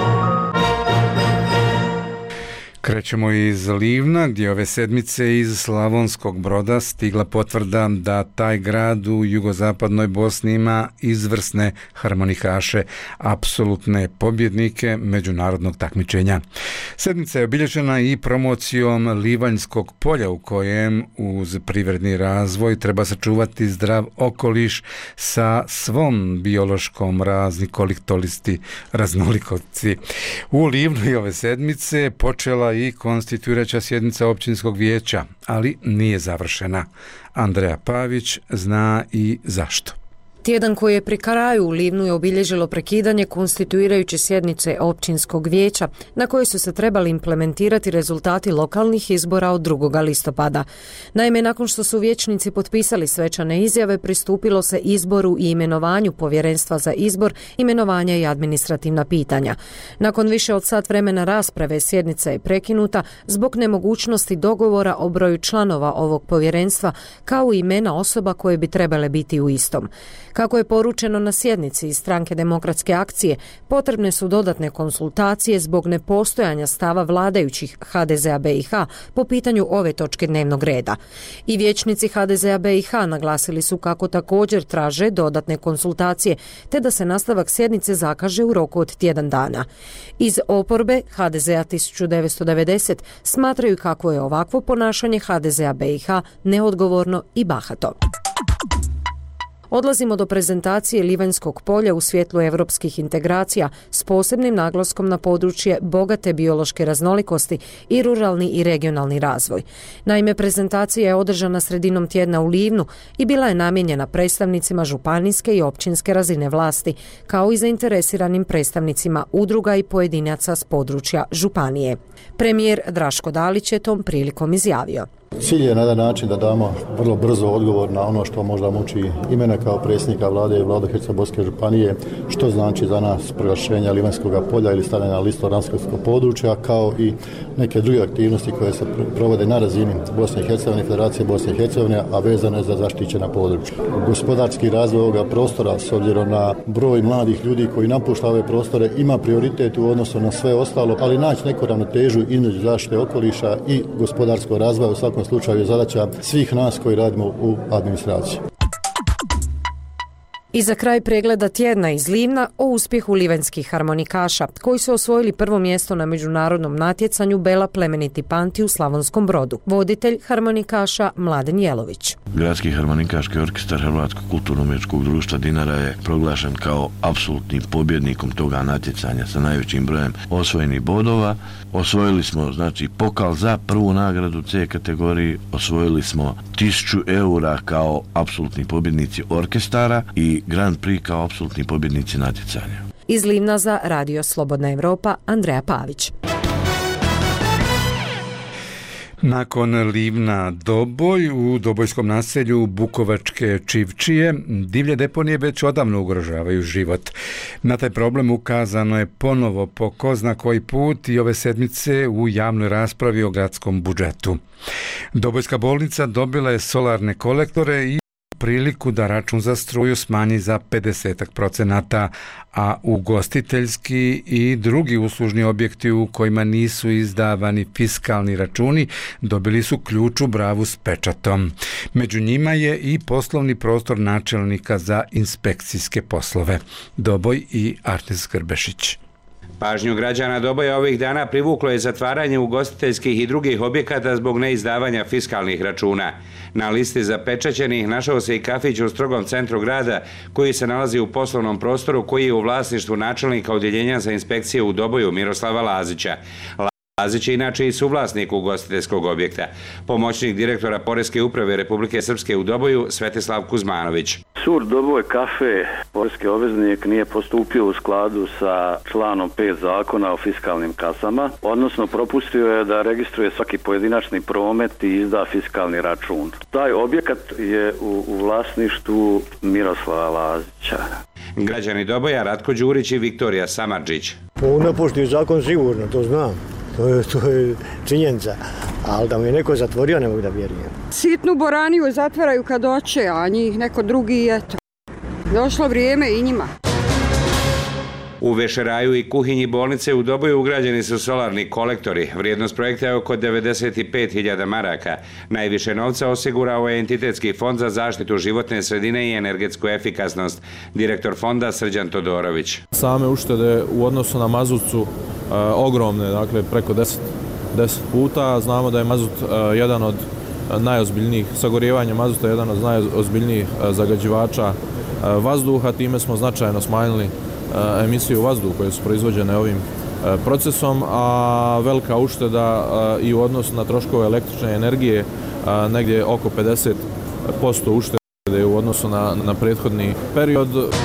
Krećemo iz Livna, gdje ove sedmice iz Slavonskog Broda stigla potvrda da taj grad u jugozapadnoj Bosni ima izvrsne harmonikaše, apsolutne pobjednike međunarodnog takmičenja. Sedmica je obilježena i promocijom Livanjskog polja, u kojem uz privredni razvoj treba sačuvati zdrav okoliš sa svom biološkom raznolikosti, raznolikosti. U Livnu i ove sedmice počela i konstituirajuća sjednica općinskog vijeća, ali nije završena. Andreja Pavić zna i zašto. Tjedan koji je pri kraju u Livnu je obilježilo prekidanje konstituirajuće sjednice općinskog vijeća na kojoj su se trebali implementirati rezultati lokalnih izbora od drugog listopada. Naime, nakon što su vijećnici potpisali svečane izjave, pristupilo se izboru i imenovanju povjerenstva za izbor, imenovanja i administrativna pitanja. Nakon više od sat vremena rasprave sjednica je prekinuta zbog nemogućnosti dogovora o broju članova ovog povjerenstva kao i imena osoba koje bi trebale biti u istom. Kako je poručeno na sjednici iz Stranke demokratske akcije, potrebne su dodatne konsultacije zbog nepostojanja stava vladajućih ha de ze a be i ha po pitanju ove točke dnevnog reda. I vijećnici ha de ze a be i ha naglasili su kako također traže dodatne konsultacije, te da se nastavak sjednice zakaže u roku od tjedan dana. Iz oporbe ha de ze a tisuću devetsto devedeset smatraju kako je ovakvo ponašanje ha de ze a be i ha neodgovorno i bahato. Odlazimo do prezentacije Livanjskog polja u svjetlu europskih integracija s posebnim naglaskom na područje bogate biološke raznolikosti i ruralni i regionalni razvoj. Naime, prezentacija je održana sredinom tjedna u Livnu i bila je namijenjena predstavnicima županijske i općinske razine vlasti, kao i zainteresiranim predstavnicima udruga i pojedinaca s područja županije. Premijer Draško Dalić je tom prilikom izjavio: Cilj je na jedan način da damo vrlo brzo odgovor na ono što možda muči i mene kao predsjednika vlade i vlade Hercegovačke županije, što znači za nas proglašenja Livanjskog polja ili stavljanja na listu Ranskog područja, kao i neke druge aktivnosti koje se provode na razini Bosne i Hercegovine, Federacije Bosne i Hercegovine, a vezane za zaštićena područja. Gospodarski razvoj ovoga prostora, s obzirom na broj mladih ljudi koji napušta ove prostore, ima prioritet u odnosu na sve ostalo, ali naći neku ravnotežu između zaštite okoliša i gospodarskog razvoja u svakom slučaju je zadaća svih nas koji radimo u administraciji. I za kraj pregleda tjedna iz Livna o uspjehu livenskih harmonikaša, koji su osvojili prvo mjesto na međunarodnom natjecanju Bela plemeniti panti u Slavonskom Brodu. Voditelj harmonikaša Mladen Jelović. Gradski harmonikaški orkestar Hrvatskog kulturno-umjetničkog društva Dinara je proglašen kao apsolutnim pobjednikom toga natjecanja sa najvećim brojem osvojenih bodova. Osvojili smo znači pokal za prvu nagradu C kategoriji, osvojili smo tisuću eura kao apsolutni pobjednici orkestara i Grand Prix kao apsolutni pobjednici natjecanja. Iz Livna za Radio Slobodna Evropa, Andreja Pavić. Nakon Livna Doboj u Dobojskom naselju Bukovačke Čivčije, divlje deponije već odavno ugrožavaju život. Na taj problem ukazano je ponovo po ko zna koji put i ove sedmice u javnoj raspravi o gradskom budžetu. Dobojska bolnica dobila je solarne kolektore i priliku da račun za struju smanji za pedeset procenata, a ugostiteljski i drugi uslužni objekti u kojima nisu izdavani fiskalni računi dobili su ključ u bravu s pečatom. Među njima je i poslovni prostor načelnika za inspekcijske poslove. Doboj i Arnes Grbešić. Pažnju građana Doboja ovih dana privuklo je zatvaranje ugostiteljskih i drugih objekata zbog neizdavanja fiskalnih računa. Na listi zapečaćenih našao se i kafić u strogom centru grada koji se nalazi u poslovnom prostoru koji je u vlasništvu načelnika odjeljenja za inspekcije u Doboju Miroslava Lazića. Lazić je inače i suvlasnik ugostiteljskog objekta. Pomoćnik direktora Poreske uprave Republike Srpske u Doboju Svetislav Kuzmanović. Sur Doboj kafe, poreski obveznik, nije postupio u skladu sa članom pet zakona o fiskalnim kasama, odnosno propustio je da registruje svaki pojedinačni promet i izda fiskalni račun. Taj objekat je u, u vlasništvu Miroslava Lazića. Građani Doboja Ratko Đurić i Viktorija Samardžić. On ne poštuje zakon sigurno, to znam. To je, to je činjenica, ali da mi je neko zatvorio ne mogu da vjerujem. Sitnu boraniju zatvaraju kad hoće, a njih neko drugi eto. Došlo vrijeme i njima. U vešeraju i kuhinji bolnice u Doboju ugrađeni su solarni kolektori. Vrijednost projekta je oko devedeset pet hiljada maraka. Najviše novca osigurao je Entitetski fond za zaštitu životne sredine i energetsku efikasnost. Direktor fonda Srđan Todorović. Same uštede u odnosu na mazut su e, ogromne, dakle preko deset puta. Znamo da je mazut e, jedan od najozbiljnijih, sagorijevanje mazuta je jedan od najozbiljnijih e, zagađivača e, vazduha. Time smo značajno smanjili emisiju vazduha koje su proizvođene ovim procesom, a velika ušteda i u odnosu na troškove električne energije negdje oko pedeset posto uštede u odnosu na, na prethodni period.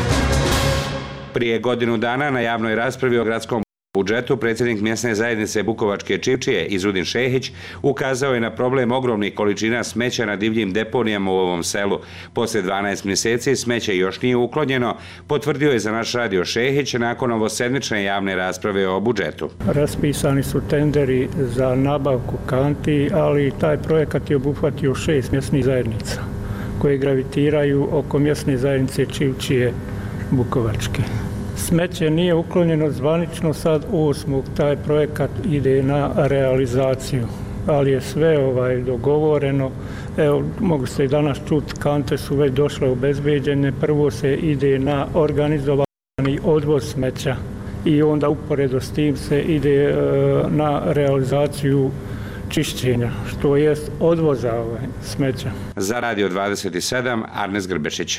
Prije godinu dana na javnoj raspravi o gradskom budžetu predsjednik mjesne zajednice Bukovačke Čivčije Izudin Šehić ukazao je na problem ogromnih količina smeća na divljim deponijama u ovom selu. Poslije dvanaest mjeseci smeće još nije uklonjeno, potvrdio je za naš radio Šehić nakon ovosedmične javne rasprave o budžetu. Raspisani su tenderi za nabavku kanti, ali taj projekat je obuhvatio šest mjesnih zajednica koje gravitiraju oko mjesne zajednice Čivčije Bukovačke. Smeće nije uklonjeno zvanično, sad osmog taj projekat ide na realizaciju, ali je sve ovaj dogovoreno. Evo, mogu se i danas čuti, kante su već došle obezbeđene, prvo se ide na organizovani odvoz smeća i onda uporedo s tim se ide e, na realizaciju čišćenja, što jest odvoza ovaj, smeća. Za Radio dvadeset sedam, Arnes Grbešić.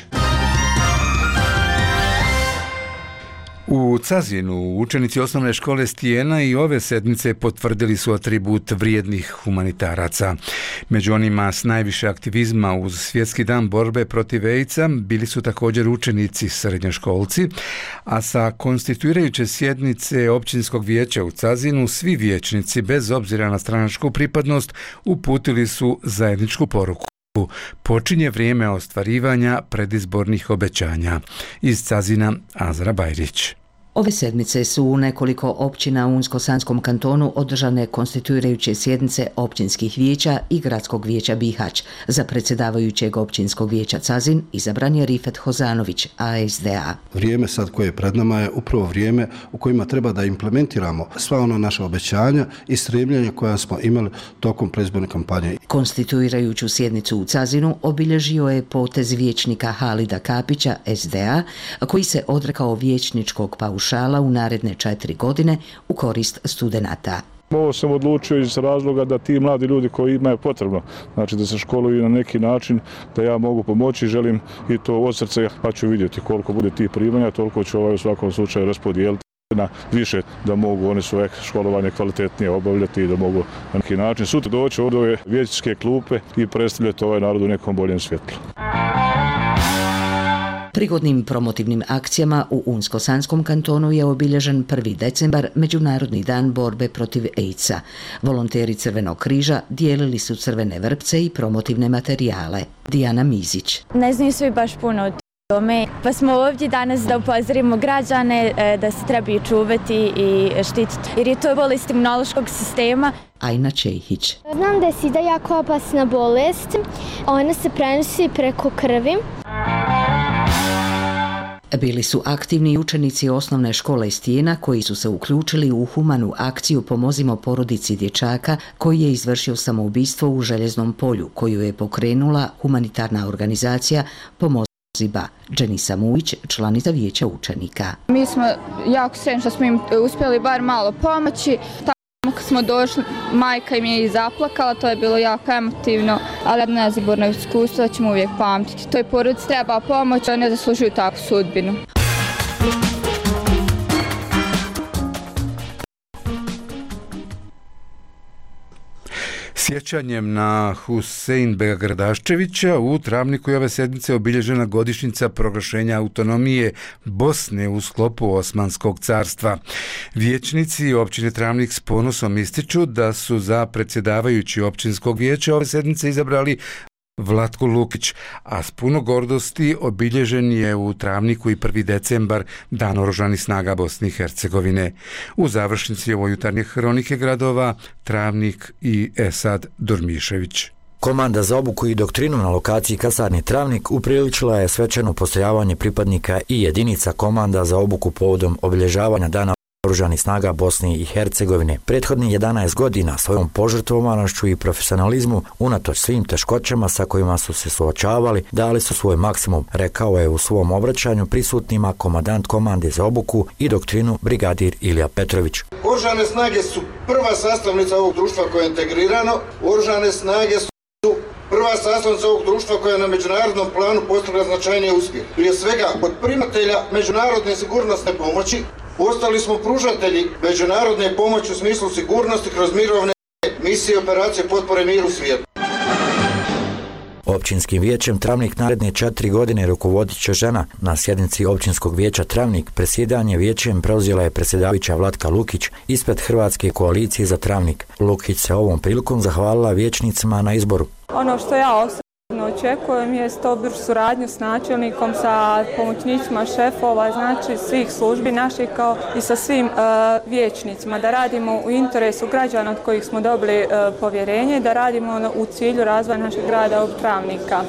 U Cazinu učenici osnovne škole Stijena i ove sedmice potvrdili su atribut vrijednih humanitaraca. Među onima s najviše aktivizma uz Svjetski dan borbe protiv AIDS-a bili su također učenici srednjoškolci, a sa konstituirajuće sjednice općinskog vijeća u Cazinu svi vijećnici bez obzira na stranačku pripadnost uputili su zajedničku poruku. Počinje vrijeme ostvarivanja predizbornih obećanja. Iz Cazina Azra Bajrić. Ove sedmice su u nekoliko općina u Unsko-Sanskom kantonu održane konstituirajuće sjednice općinskih vijeća i gradskog vijeća Bihać. Za predsjedavajućeg općinskog vijeća Cazin izabran je Rifet Hozanović, A S D A. Vrijeme sad koje je pred nama je upravo vrijeme u kojima treba da implementiramo sva ona naša obećanja i stremljenja koja smo imali tokom predizborne kampanje. Konstituirajuću sjednicu u Cazinu obilježio je potez vijećnika Halida Kapića, S D A, koji se odrekao vijećničkog paušala u naredne četiri godine u korist studenata. Ovo sam odlučio iz razloga da ti mladi ljudi koji imaju potrebno, znači da se školuju na neki način, da ja mogu pomoći, želim i to od srca, pa ću vidjeti koliko bude tih primanja, toliko ću ovaj u svakom slučaju raspodijeliti na više, da mogu one svoje školovanje kvalitetnije obavljati i da mogu na neki način sutra doći od ove vijećničke klupe i predstavljati ovaj narod u nekom boljem svjetlu. Prigodnim promotivnim akcijama u Unsko-Sanskom kantonu je obilježen prvi decembar, Međunarodni dan borbe protiv AIDS-a. Volonteri Crvenog križa dijelili su crvene vrpce i promotivne materijale. Dijana Mizić. Ne znaju svi baš puno o tome, pa smo ovdje danas da upozorimo građane da se trebaju čuvati i štititi, jer je to bolest imunološkog sistema. Ajna Čehić. Znam da je sida jako opasna bolest, ona se prenosi preko krvi. Bili su aktivni učenici osnovne škole Stijena koji su se uključili u humanu akciju Pomozimo porodici dječaka koji je izvršio samoubistvo u Željeznom polju, koju je pokrenula humanitarna organizacija Pomoziba. Dženisa Mujić, članica vijeća učenika. Mi smo jako sretni što smo im uspjeli bar malo pomoći. Kad smo došli, majka im je i zaplakala, to je bilo jako emotivno, ali nezaborno iskustvo da ćemo uvijek pamtiti. Toj porodici treba pomoć, ne zaslužuju takvu sudbinu. Sjećanjem na Huseinbega Gradaščevića u Travniku je ove sedmice obilježena godišnjica proglašenja autonomije Bosne u sklopu Osmanskog carstva. Vijećnici općine Travnik s ponosom ističu da su za predsjedavajući općinskog vijeća ove sedmice izabrali Vlatko Lukić, a s puno gordosti obilježen je u Travniku i prvi decembar, Dan oružanih snaga Bosne i Hercegovine. U završnici ovo jutarnje hronike gradova Travnik i Esad Durmišević. Komanda za obuku i doktrinu na lokaciji kasarni Travnik upriličila je svečano postojavanje pripadnika i jedinica komanda za obuku povodom obilježavanja Dana oružanih snaga Bosne i Hercegovine. Prethodnih jedanaest godina svojom požrtvovanošću i profesionalizmu, unatoč svim teškoćama sa kojima su se suočavali, dali su svoj maksimum, rekao je u svom obraćanju prisutnima komandant komande za obuku i doktrinu brigadir Ilija Petrović. Oružane snage su prva sastavnica ovog društva koje je integrirano. Oružane snage su prva sastavnica ovog društva koja je na međunarodnom planu postigla značajnije uspjeh. Prije svega, od primatelja međunarodne sigurnosne pomoći postali smo pružatelji međunarodne pomoći u smislu sigurnosti kroz mirovne misije i operacije potpore miru u svijetu. Općinskim vijećem Travnik naredne četiri godine rukovodit će žena. Na sjednici općinskog vijeća Travnik predsjedanje vijećem preuzela je predsjedavajuća Vlatka Lukić ispred Hrvatske koalicije za Travnik. Lukić se ovom prilikom zahvalila vijećnicima na izboru. Ono što ja osobno očekujem je dobru suradnju s načelnikom, sa pomoćnicima šefova, znači svih službi naših kao i sa svim uh, vijećnicima, da radimo u interesu građana od kojih smo dobili uh, povjerenje, da radimo u cilju razvoja našeg grada ovog Travnika.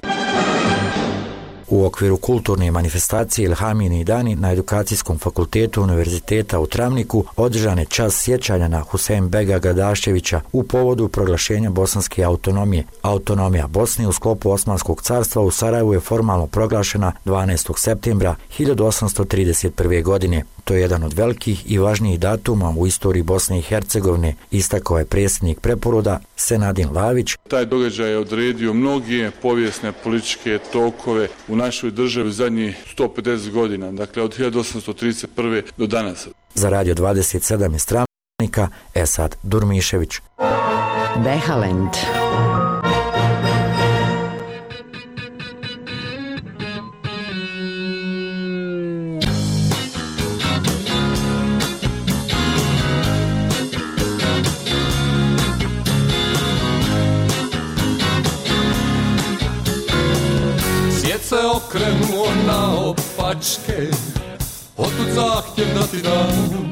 U okviru kulturne manifestacije Ilhamini dani na Edukacijskom fakultetu Univerziteta u Travniku održan je čas sjećanja na Huseinbega Gradaščevića u povodu proglašenja bosanske autonomije. Autonomija Bosne u sklopu Osmanskog carstva u Sarajevu je formalno proglašena dvanaestog septembra hiljadu osamsto trideset prve. godine. To je jedan od velikih i važnijih datuma u istoriji Bosne i Hercegovine, istakao je predsjednik preporoda Senadin Lavić. Taj događaj je odredio mnoge povijesne političke tokove u našoj državi zadnjih sto pedeset godina, dakle od hiljadu osamsto trideset prve. do danas. Za Radio dvadeset sedam iz Travnika, Esad Durmišević. Behalend. Se okrenuo na opačke, otud zahtjev da ti dam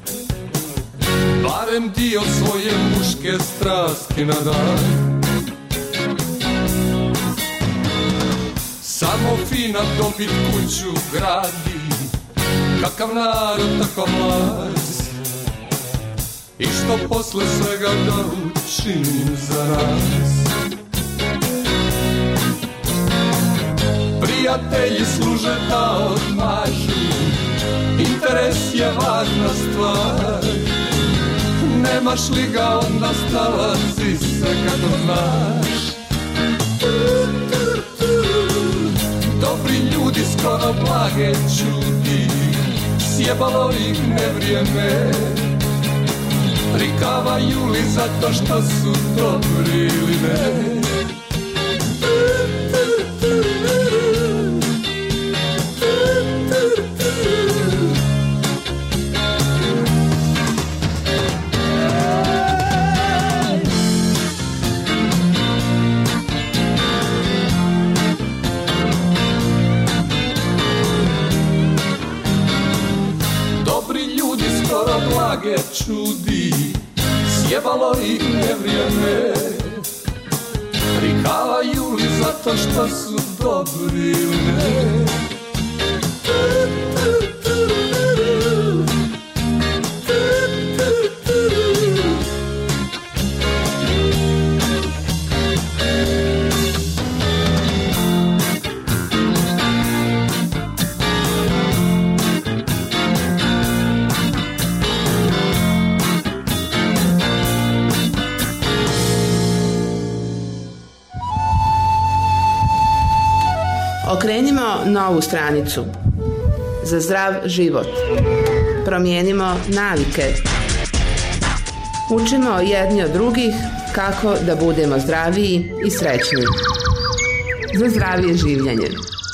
barem dio svoje muške strasti na dan. Samo fina dobit kuću gradi, kakav narod takav mlaz, i što posle svega da učinim za nas. Prijatelji služe da odmažu, interes je važna stvar. Nemaš li ga onda snalazi se kako znaš. Dobri ljudi skoro blage čudi, sjebalo ih nevrijeme. Prikavaju li zato što su dobri ili ne. Blage čudi, sjebalo ih nevrijeme. Prikavaju li zato što su dobri ili ne. Okrenimo novu stranicu. Za zdrav život. Promijenimo navike. Učimo jedni od drugih kako da budemo zdraviji i srećni. Za zdravije življenje.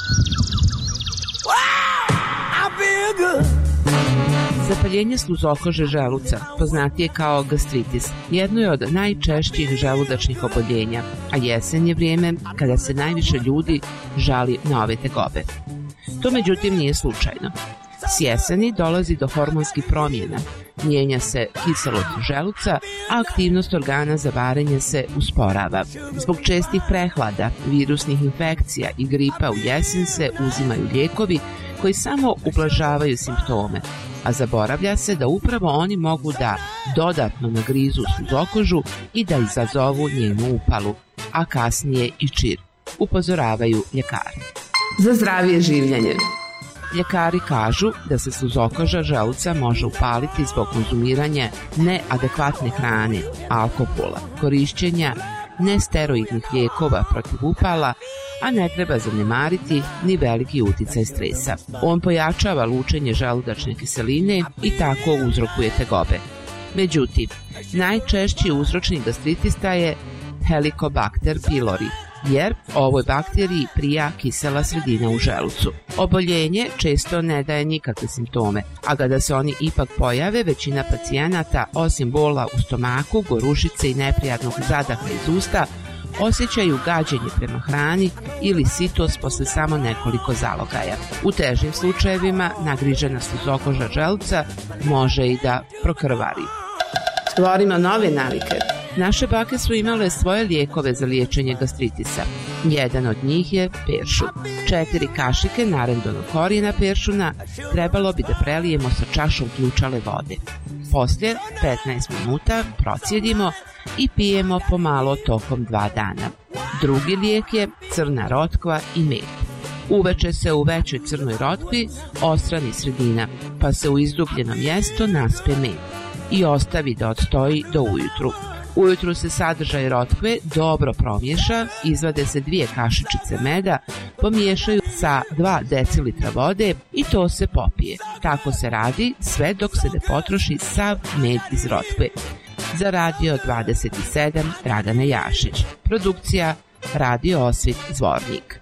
Zapaljenje sluzokože želuca, poznatije kao gastritis, jedno je od najčešćih želudačnih oboljenja, a jesen je vrijeme kada se najviše ljudi žali na ove tegobe. To međutim nije slučajno. S jeseni dolazi do hormonskih promjena, mijenja se kiselost želuca, a aktivnost organa za varenje se usporava. Zbog čestih prehlada, virusnih infekcija i gripa u jesen se uzimaju lijekovi koji samo ublažavaju simptome, a zaboravlja se da upravo oni mogu da dodatno nagrizu sluzokožu i da izazovu njenu upalu, a kasnije i čir, upozoravaju ljekari. Za zdravije življenje. Ljekari kažu da se sluzokoža želuca može upaliti zbog konzumiranja neadekvatne hrane, alkohola, korišćenja nesteroidnih lijekova protiv upala, a ne treba zanemariti ni veliki uticaj stresa. On pojačava lučenje želudačne kiseline i tako uzrokuje tegobe. Međutim, najčešći uzročnik gastritista je Helicobacter pylori, jer ovoj bakteriji prija kisela sredina u želucu. Oboljenje često ne daje nikakve simptome, a kada se oni ipak pojave, većina pacijenata, osim bola u stomaku, gorušice i neprijatnog zadaha iz usta, osjećaju gađenje prema hrani ili sitost posle samo nekoliko zalogaja. U težim slučajevima nagrižena sluzokoža želuca može i da prokrvari. Stvorimo nove navike. Naše bake su imale svoje lijekove za liječenje gastritisa. Jedan od njih je peršun. Četiri kašike narendanog korijena peršuna trebalo bi da prelijemo sa čašom ključale vode. Poslije petnaest minuta procijedimo i pijemo pomalo tokom dva dana. Drugi lijek je crna rotkva i med. Uveče se u većoj crnoj rotkvi ostrani sredina, pa se u izdubljeno mjesto naspe med i ostavi da odstoji do ujutru. Ujutru se sadržaj rotkve dobro promiješa, izvade se dvije kašičice meda, pomiješaju sa dva decilitra vode i to se popije. Tako se radi sve dok se ne potroši sav med iz rotkve. Za Radio dvadeset sedam Dragana Jašić. Produkcija Radio Osvit Zvornik.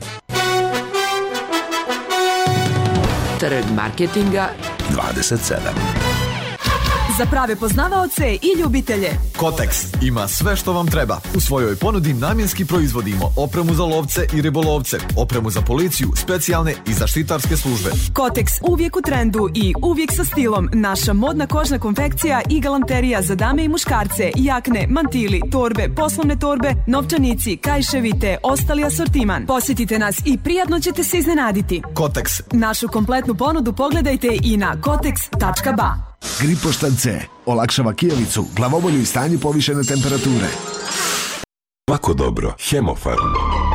Trg marketinga dvadeset sedam. za prave poznavaoce i ljubitelje. Kotex ima sve što vam treba. U svojoj ponudi namjenski proizvodimo opremu za lovce i ribolovce, opremu za policiju, specijalne i zaštitarske službe. Kotex uvijek u trendu i uvijek sa stilom. Naša modna kožna konfekcija i galanterija za dame i muškarce, jakne, mantili, torbe, poslovne torbe, novčanici, kajševi te ostali asortiman. Posjetite nas i prijatno ćete se iznenaditi. Kotex. Našu kompletnu ponudu pogledajte i na kotex tačka ba. Gripoštan C olakšava kijevicu, glavobolju i stanju povišene temperature. Svako dobro, Hemofarm.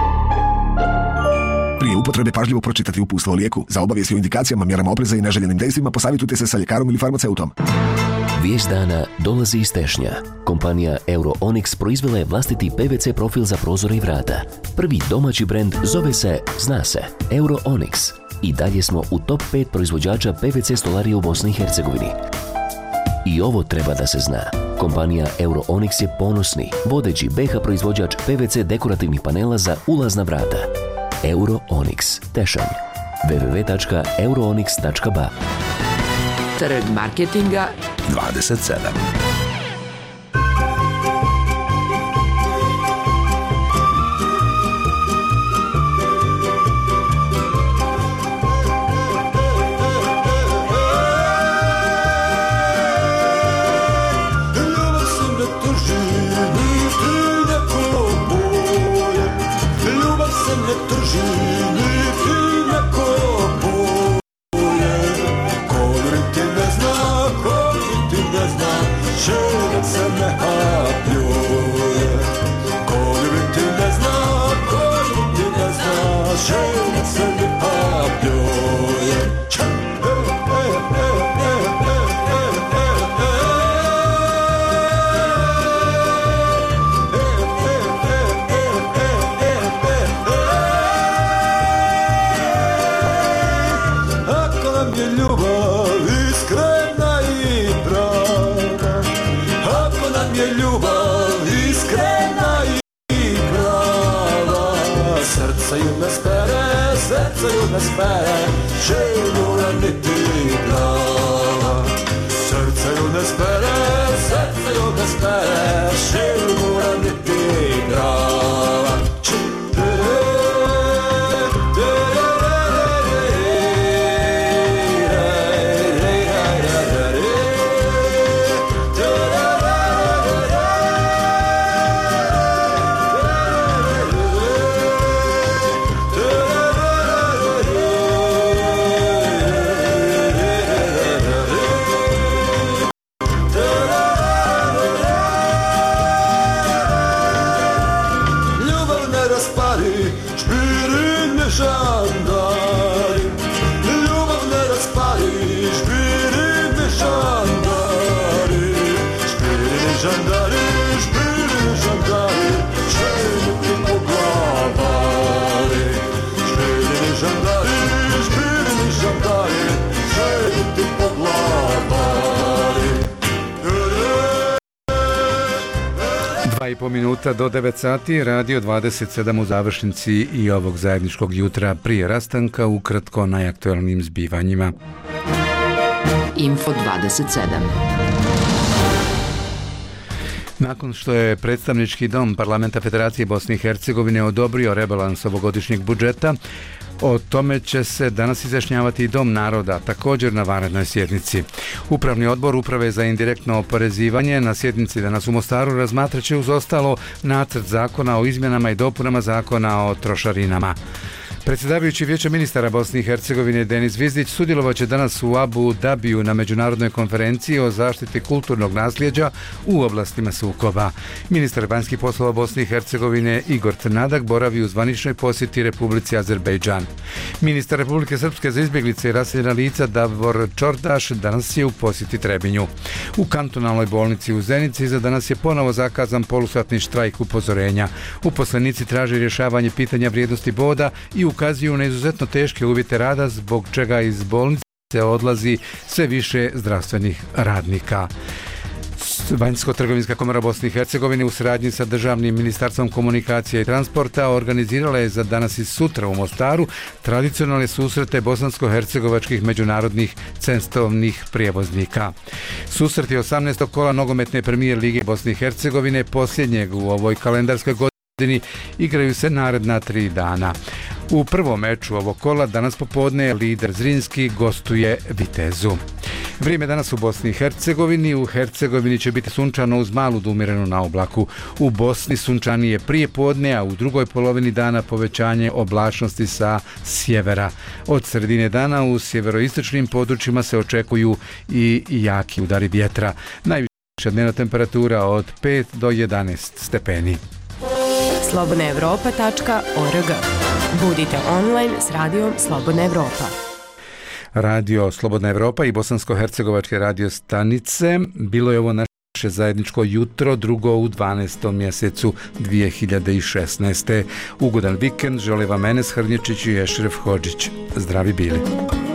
Prije upotrebe pažljivo pročitati uputstvo o lijeku. Za obavijesti o indikacijama, mjerama opreza i neželjenim dejstvima posavitujte se sa ljekarom ili farmaceutom. Vijest dana dolazi iz Tešnja. Kompanija Euro-Onyx proizvela je vlastiti P V C profil za prozore i vrata. Prvi domaći brend zove se, zna se, Euro-Onyx. I dalje smo u top pet proizvođača P V C stolarije u Bosni i Hercegovini. I ovo treba da se zna. Kompanija Euro-Onyx je ponosni, vodeći B iH proizvođač P V C dekorativnih panela za ulazna vrata. Euro-Onyx, Tešanj. w w w tačka euronyx tačka ba. Trg marketinga dvadeset sedam. i po minuta do devet sati, radio dvadeset sedam u završnici i ovog zajedničkog jutra prije rastanka, ukratko najaktualnim zbivanjima. Info dvadeset sedam. Nakon što je predstavnički dom Parlamenta Federacije Bosne i Hercegovine odobrio rebalans ovogodišnjeg budžeta, o tome će se danas izjašnjavati i Dom naroda, također na vanrednoj sjednici. Upravni odbor Uprave za indirektno oporezivanje na sjednici danas u Mostaru razmatraće uz ostalo nacrt zakona o izmjenama i dopunama zakona o trošarinama. Predsjedavajući Vijeća ministara Bosne i Hercegovine Denis Zvizdić sudjelovaće danas u Abu Dabiju na međunarodnoj konferenciji o zaštiti kulturnog nasljeđa u oblastima sukoba. Ministar vanjskih poslova Bosne i Hercegovine Igor Crnadak boravi u zvaničnoj posjeti Republici Azerbejdžan. Ministar Republike Srpske za izbjeglice i raseljena lica Davor Čordaš danas je u posjeti Trebinju. U kantonalnoj bolnici u Zenici za danas je ponovo zakazan polusatni štrajk upozorenja. Uposlenici traže rješavanje pitanja vrijednosti boda i ukazuju na izuzetno teške uvjete rada, zbog čega iz bolnice odlazi sve više zdravstvenih radnika. Vanjsko-trgovinska komora Bosne i Hercegovine u saradnji sa Državnim ministarstvom komunikacije i transporta organizirala je za danas i sutra u Mostaru tradicionalne susrete bosansko-hercegovačkih međunarodnih cestovnih prijevoznika. Susret je osamnaestog kola nogometne premijer lige Bosne i Hercegovine, posljednjeg u ovoj kalendarskoj godini, igraju se naredna tri dana. U prvom meču ovog kola danas popodne lider Zrinski gostuje Vitezu. Vrijeme danas u Bosni i Hercegovini. U Hercegovini će biti sunčano uz malu do umjerenu naoblaku. U Bosni sunčanije prije podne, a u drugoj polovini dana povećanje oblačnosti sa sjevera. Od sredine dana u sjeveroistočnim područjima se očekuju i jaki udari vjetra. Najviša dnevna temperatura od pet do jedanaest stepeni. slobodna evropa tačka org. Budite online s radijom Slobodna Evropa. Radio Slobodna Evropa i bosansko-hercegovačke radio stanice. Bilo je ovo naše zajedničko jutro, drugo u dvanaestom mjesecu dvije hiljade šesnaeste. Ugodan vikend, žele vam Enes Hrnječić i Ešref Hodžić. Zdravi bili.